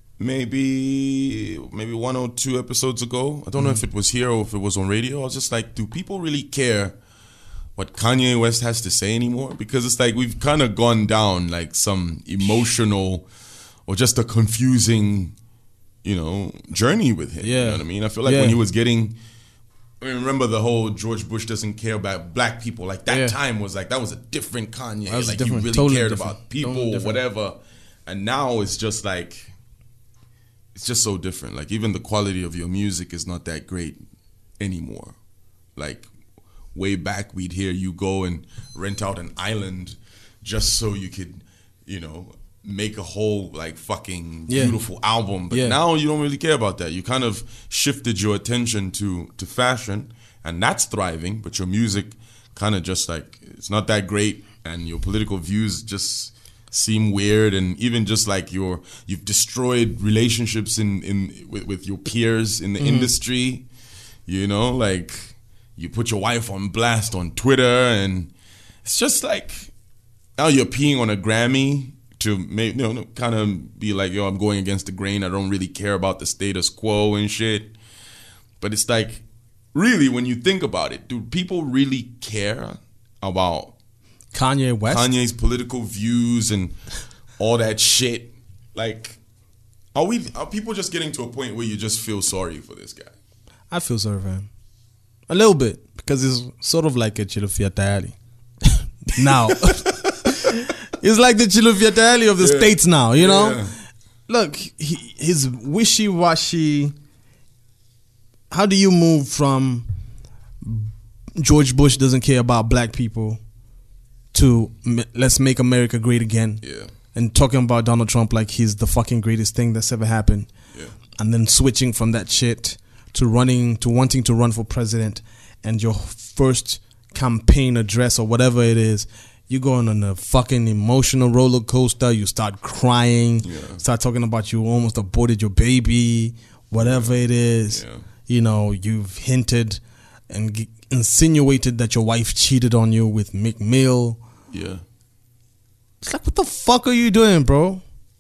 maybe maybe one or two episodes ago. I don't know if it was here or if it was on radio. I was just like, do people really care what Kanye West has to say anymore? Because it's like we've kind of gone down like some emotional or just a confusing, you know, journey with him. Yeah. You know what I mean? I feel like Yeah. when he was getting... I mean, remember the whole George Bush doesn't care about black people. Like that Yeah. time was like that was a different Kanye. That was Like different, he really totally cared different, about people, totally different. whatever. And now it's just like it's just so different. Like even the quality of your music is not that great anymore. Like way back, we'd hear you go and rent out an island just so you could, you know, make a whole like fucking Yeah. beautiful album. But Yeah. now you don't really care about that. You kind of shifted your attention to to fashion, and that's thriving. But your music kind of just like it's not that great, and your political views just seem weird, and even just like your you've destroyed relationships in in with, with your peers in the Mm-hmm. industry. You know, like you put your wife on blast on Twitter, and it's just like now you're peeing on a Grammy to make, you know, kind of be like, yo, I'm going against the grain. I don't really care about the status quo and shit. But it's like, really, when you think about it, do people really care about Kanye West. Kanye's political views and all that shit? Like, are we? Are people just getting to a point where you just feel sorry for this guy? I feel sorry for him. A little bit, because it's sort of like a Chilufya Tayali. Now. It's like the Chilufya Tayali of the Yeah. States now, you know? Yeah. Look, he, his wishy-washy... How do you move from George Bush doesn't care about black people to m- let's make America great again? Yeah. And talking about Donald Trump like he's the fucking greatest thing that's ever happened. Yeah. And then switching from that shit to running, to wanting to run for president, and your first campaign address or whatever it is, you going on a fucking emotional roller coaster. You start crying. Yeah. Start talking about you almost aborted your baby, whatever it is. Yeah. You know, you've hinted and g- insinuated that your wife cheated on you with Meek Mill. Yeah. It's like, what the fuck are you doing, bro?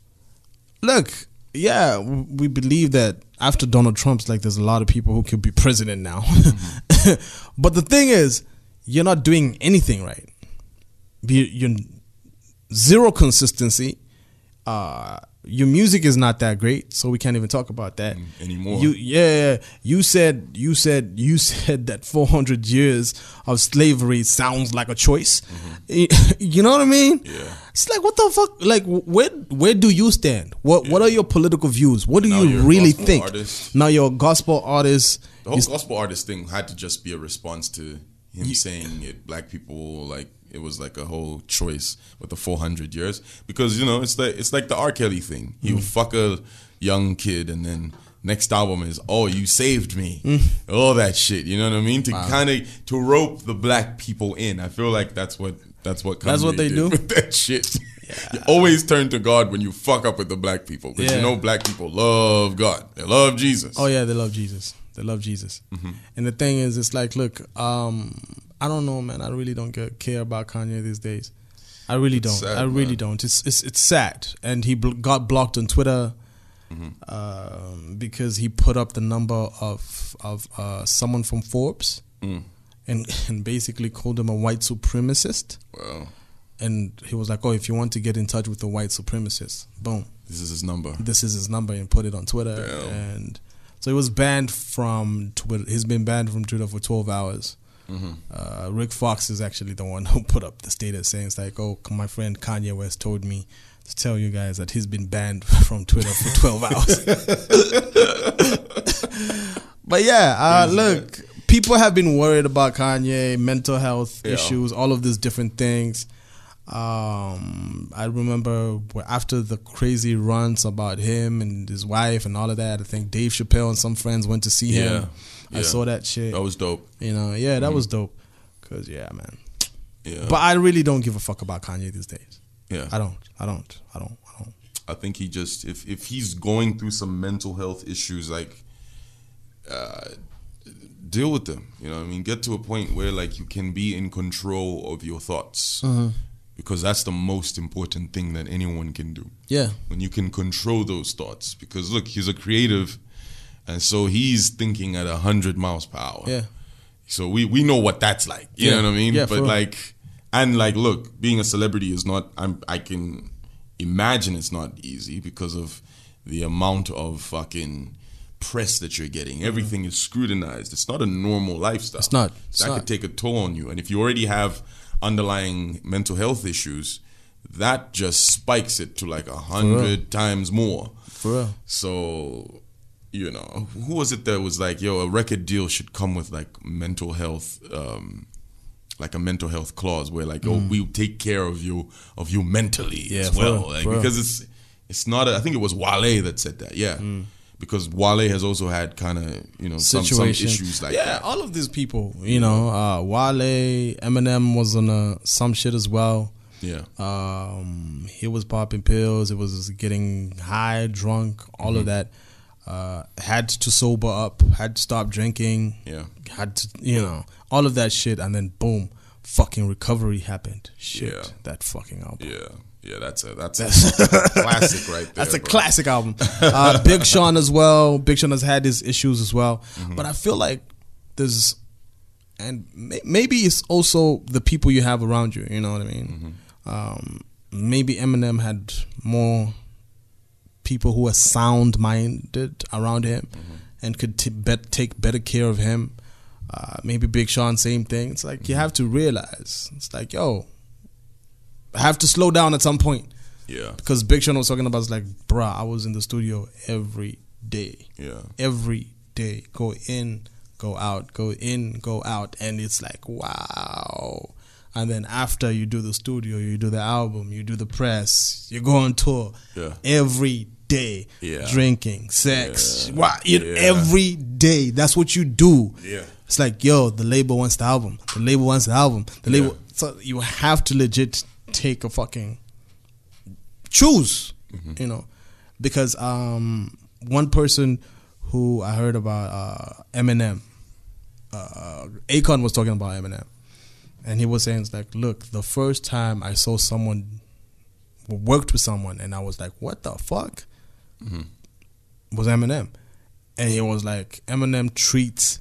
Look, yeah, w- we believe that after Donald Trump's, like, there's a lot of people who could be president now. Mm-hmm. But the thing is, you're not doing anything right. You- You're zero consistency. Uh, your music is not that great, so we can't even talk about that Anymore. You, yeah, you said, you said, you said that four hundred years of slavery sounds like a choice. Mm-hmm. You know what I mean? Yeah. It's like, what the fuck? Like, where where do you stand? What What are your political views? What do Now you you're a really gospel think? artist. Now you're a gospel artist. The whole It's- gospel artist thing had to just be a response to him saying it, black people, like, it was like a whole choice with the four hundred years. Because, you know, it's like, it's like the R. Kelly thing. You fuck a young kid, and then next album is, oh, you saved me. All that shit, you know what I mean? To kind of, to rope the black people in. I feel like that's what, that's what That's what Kanye they did do? with that shit. You always turn to God when you fuck up with the black people. Because Yeah. you know black people love God. They love Jesus. Oh yeah, they love Jesus. They love Jesus. Mm-hmm. And the thing is, it's like, look, um, I don't know, man. I really don't get, care about Kanye these days. I really don't. sad, I really man. don't. It's it's it's sad. And he bl- got blocked on Twitter Mm-hmm. um, because he put up the number of of uh, someone from Forbes Mm. and and basically called him a white supremacist. Well, And he was like, "Oh, if you want to get in touch with a white supremacist, boom, this is his number. this is his number," and put it on Twitter. Damn. And so he was banned from Twitter. He's been banned from Twitter for twelve hours. Mm-hmm. Uh, Rick Fox is actually the one who put up the status saying, it's like, oh, my friend Kanye West told me to tell you guys that he's been banned from Twitter for twelve hours. But yeah, uh, look, people have been worried about Kanye, mental health Yeah. issues, all of these different things. Um, I remember wh- after the crazy runs about him and his wife and all of that, I think Dave Chappelle and some friends went to see him. Yeah, I yeah. saw that shit. That was dope. You know, yeah, that was dope. Cause yeah, man. Yeah. But I really don't give a fuck about Kanye these days. yeah. I don't. I don't. I don't. I don't. I think he just if if he's going through some mental health issues, like uh, deal with them. You know what I mean? Get to a point where like you can be in control of your thoughts. Mm-hmm. Because that's the most important thing that anyone can do. Yeah. When you can control those thoughts. Because look, he's a creative, and so he's thinking at a hundred miles per hour. Yeah. So we, we know what that's like. You Yeah. know what I mean? Yeah, but for real. like, and like, look, being a celebrity is not. I'm. I can imagine it's not easy because of the amount of fucking press that you're getting. Everything is scrutinized. It's not a normal lifestyle. It's not. It's that not. could take a toll on you. And if you already have underlying mental health issues, that just spikes it to like a hundred times more. For real. So, you know, who was it that was like, yo, a record deal should come with like mental health um, like a mental health clause where like, oh, we take care of you of you mentally Yeah, as well, for real, like, for real. because it's it's not. A, I think it was Wale that said that. Yeah, because Wale has also had kind of you know some, some Situation. issues like yeah, that. all of these people, you know, uh, Wale, Eminem was on uh, some shit as well. Yeah, Um, he was popping pills. It was getting high, drunk, all Mm-hmm. of that. Uh, had to sober up. Had to stop drinking. yeah, Had to, you know, all of that shit. And then boom, fucking recovery happened. Shit, Yeah. that fucking album. yeah, yeah. That's a that's a classic right there. That's a bro. classic album. Uh, Big Sean as well. Big Sean has had his issues as well. Mm-hmm. But I feel like there's, and may, maybe it's also the people you have around you. You know what I mean? Mm-hmm. Um, maybe Eminem had more people who are sound minded around him Mm-hmm. and could t- bet- take better care of him. Uh, maybe Big Sean, same thing. It's like you have to realize, it's like, yo, I have to slow down at some point. Yeah, Because Big Sean was talking about, it's like, bruh, I was in the studio every day. yeah, Every day. Go in, go out, go in, go out. And it's like, wow. And then after you do the studio, you do the album, you do the press, you go on tour. Yeah. Every day. Yeah. Drinking, sex. Yeah. Wow. You- Yeah. Every day. That's what you do. Yeah. It's like, yo, the label wants the album. The label wants the album. The Yeah. label. So you have to legit take a fucking choose, Mm-hmm. you know, because um, one person who I heard about uh, Eminem, uh, Akon was talking about Eminem, and he was saying, it's like, look, the first time I saw someone worked with someone, and I was like, what the fuck, was Eminem, and he was like, Eminem treats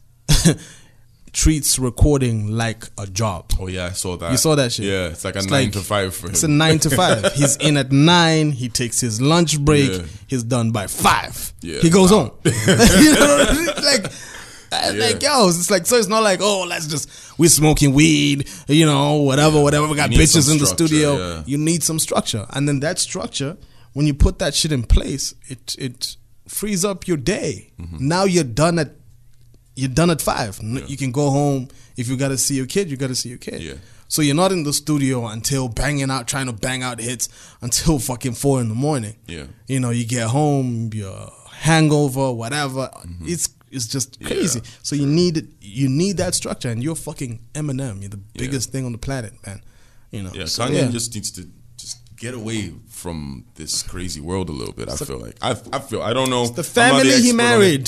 treats recording like a job. Oh yeah, I saw that. You saw that shit? Yeah, it's like a It's nine like- to five for him. It's a nine to five. He's in at nine. He takes his lunch break. Yeah. He's done by five. Yeah. He goes home. You know, like, uh, Yeah. like yo, it's like so. It's not like, oh, let's just we're smoking weed, you know, whatever, whatever. We got You need bitches some in the structure, studio. yeah. You need some structure, and then that structure, when you put that shit in place, it it frees up your day. Mm-hmm. Now you're done at you're done at five. N- You can go home. If you got to see your kid, you got to see your kid. Yeah. So you're not in the studio until banging out, trying to bang out hits until fucking four in the morning. Yeah. You know, you get home, you're hangover, whatever. It's it's just crazy. Yeah. So you need you need that structure, and you're fucking Eminem. You're the biggest thing on the planet, man. You know. Yeah, So, Kanye yeah. just needs to just get away from this crazy world a little bit. I feel like I I feel I don't know the I'm not family he expert on married.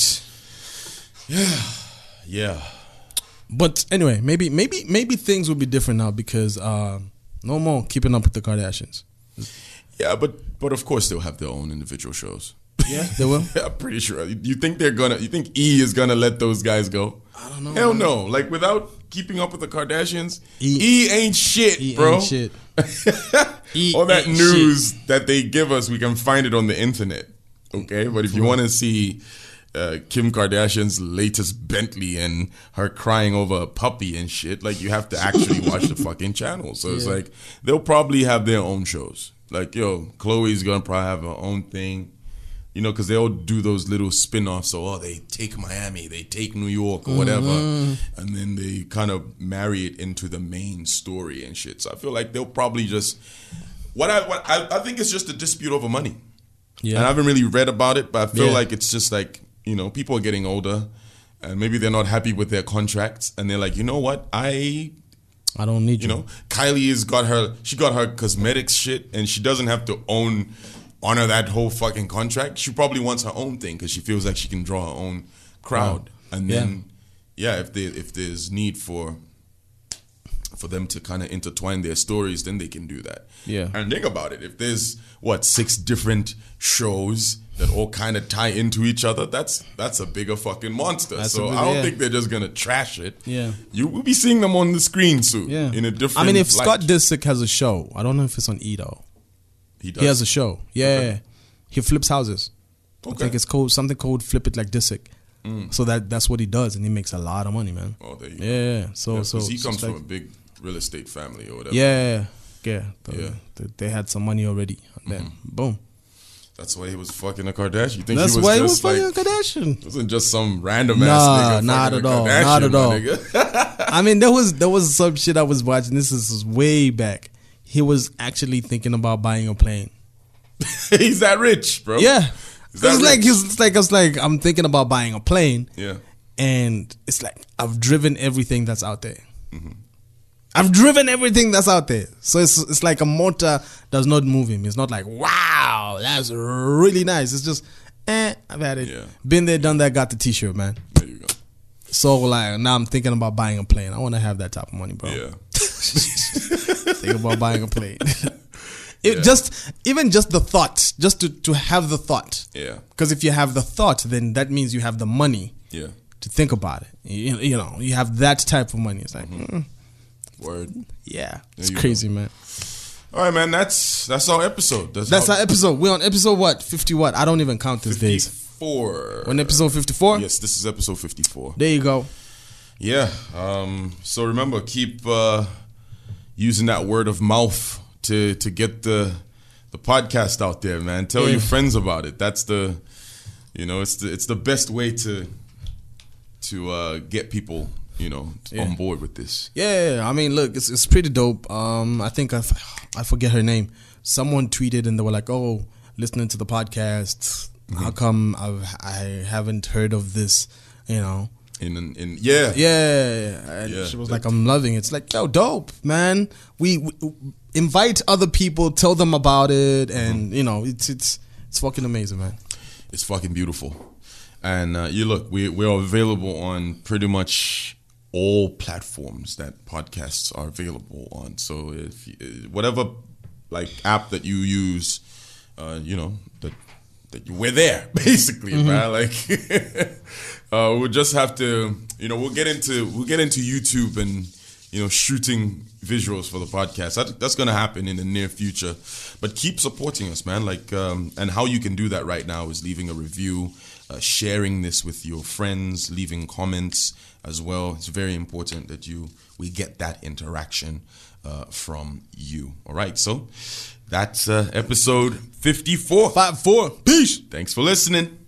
it. Yeah, But anyway, maybe maybe maybe things will be different now because uh, no more keeping up with the Kardashians. yeah, but but of course they'll have their own individual shows. Yeah, they will. Yeah, I'm pretty sure. You think they're gonna? You think E is gonna let those guys go? I don't know. Hell man. no! Like without keeping up with the Kardashians, E- E, ain't shit, E bro. ain't shit. E All that ain't news that they give us, we can find it on the internet. Okay, but if you want to see uh, Kim Kardashian's latest Bentley and her crying over a puppy and shit, like you have to actually watch the fucking channel. So it's Yeah. like they'll probably have their own shows. Like yo, Chloe's gonna probably have her own thing. You know, because they'll do those little spin-offs. So, oh, they take Miami, they take New York or whatever. Mm-hmm. And then they kind of marry it into the main story and shit. So I feel like they'll probably just... What I what I, I think it's just a dispute over money. Yeah. And I haven't really read about it, but I feel Yeah. like it's just like, you know, people are getting older. And maybe they're not happy with their contracts. And they're like, you know what? I... I don't need you. You know, Kylie has got her... She got her cosmetics shit. And she doesn't have to own... honor that whole fucking contract. She probably wants her own thing because she feels like she can draw her own crowd. And then, yeah, if they if there's need for for them to kind of intertwine their stories, then they can do that. Yeah. And think about it. If there's what six different shows that all kind of tie into each other, that's that's a bigger fucking monster. That's so a big- I don't yeah. think they're just gonna trash it. Yeah. You will be seeing them on the screen soon. Yeah. In a different. I mean, if light. Scott Disick has a show, I don't know if it's on E though. he does. He has a show. Yeah, yeah. He flips houses. I Okay. think it's called something called Flip It Like Disick. So that that's what he does, and he makes a lot of money, man. Oh, there you go. Yeah, yeah. So Yeah, so 'cause he so comes it's from like- a big real estate family or whatever. yeah, yeah, yeah. The- Yeah. the- they had some money already. And then boom. That's why he was fucking a Kardashian. You think That's he was why he just was fucking like, a Kardashian. It wasn't just some random Nah, ass nigga. not fucking at a all, Kardashian, not at my all. nigga. I mean, there was there was some shit I was watching. This is way back. He was actually thinking about buying a plane. He's that rich, bro. Yeah, Is that it's like rich? it's like it's like I'm thinking about buying a plane. Yeah. And it's like I've driven everything that's out there. Mm-hmm. I've driven everything that's out there. So it's it's like a motor does not move him. It's not like, wow, that's really nice. It's just, eh, I've had it. Yeah. Been there, done that, got the t-shirt, man. There you go. So like now I'm thinking about buying a plane. I want to have that type of money, bro. Yeah. Think about buying a plane. It Yeah. just even just the thought, just to, to have the thought. Yeah. Because if you have the thought, then that means you have the money Yeah. to think about it. You, you know, you have that type of money. It's like, Mm-hmm. mm, Word. yeah, it's you crazy, man. All right, man. That's that's our episode. That's, That's how, our episode. We're on episode what? fifty what? I don't even count these days. fifty-four. We're on episode fifty-four? Yes, this is episode fifty-four. There you go. Yeah. Um, so remember, keep uh, using that word of mouth to to get the the podcast out there, man. Tell Yeah. your friends about it. That's the, you know, it's the it's the best way to to uh, get people, you know, Yeah. on board with this. Yeah, I mean, look, it's it's pretty dope. Um, I think I, f- I forget her name. Someone tweeted and they were like, "Oh, listening to the podcast, how come I've, I haven't heard of this?" You know. In in yeah Yeah, and Yeah. she was like, "I'm loving it." It's like, yo, dope, man. We, we invite other people, tell them about it, and you know, it's it's it's fucking amazing, man. It's fucking beautiful. And uh, you look, we we're available on pretty much all platforms that podcasts are available on. So if you, whatever like app that you use, uh, you know that that you, we're there basically, Mm-hmm. man. Like uh, we'll just have to, you know, we'll get into we'll get into YouTube and you know shooting visuals for the podcast. That, that's gonna happen in the near future. But keep supporting us, man. Like um, and how you can do that right now is leaving a review. Uh, sharing this with your friends, leaving comments as well. It's very important that you we get that interaction uh, from you. All right, so that's uh, episode fifty-four. Five, four, peace. Thanks for listening.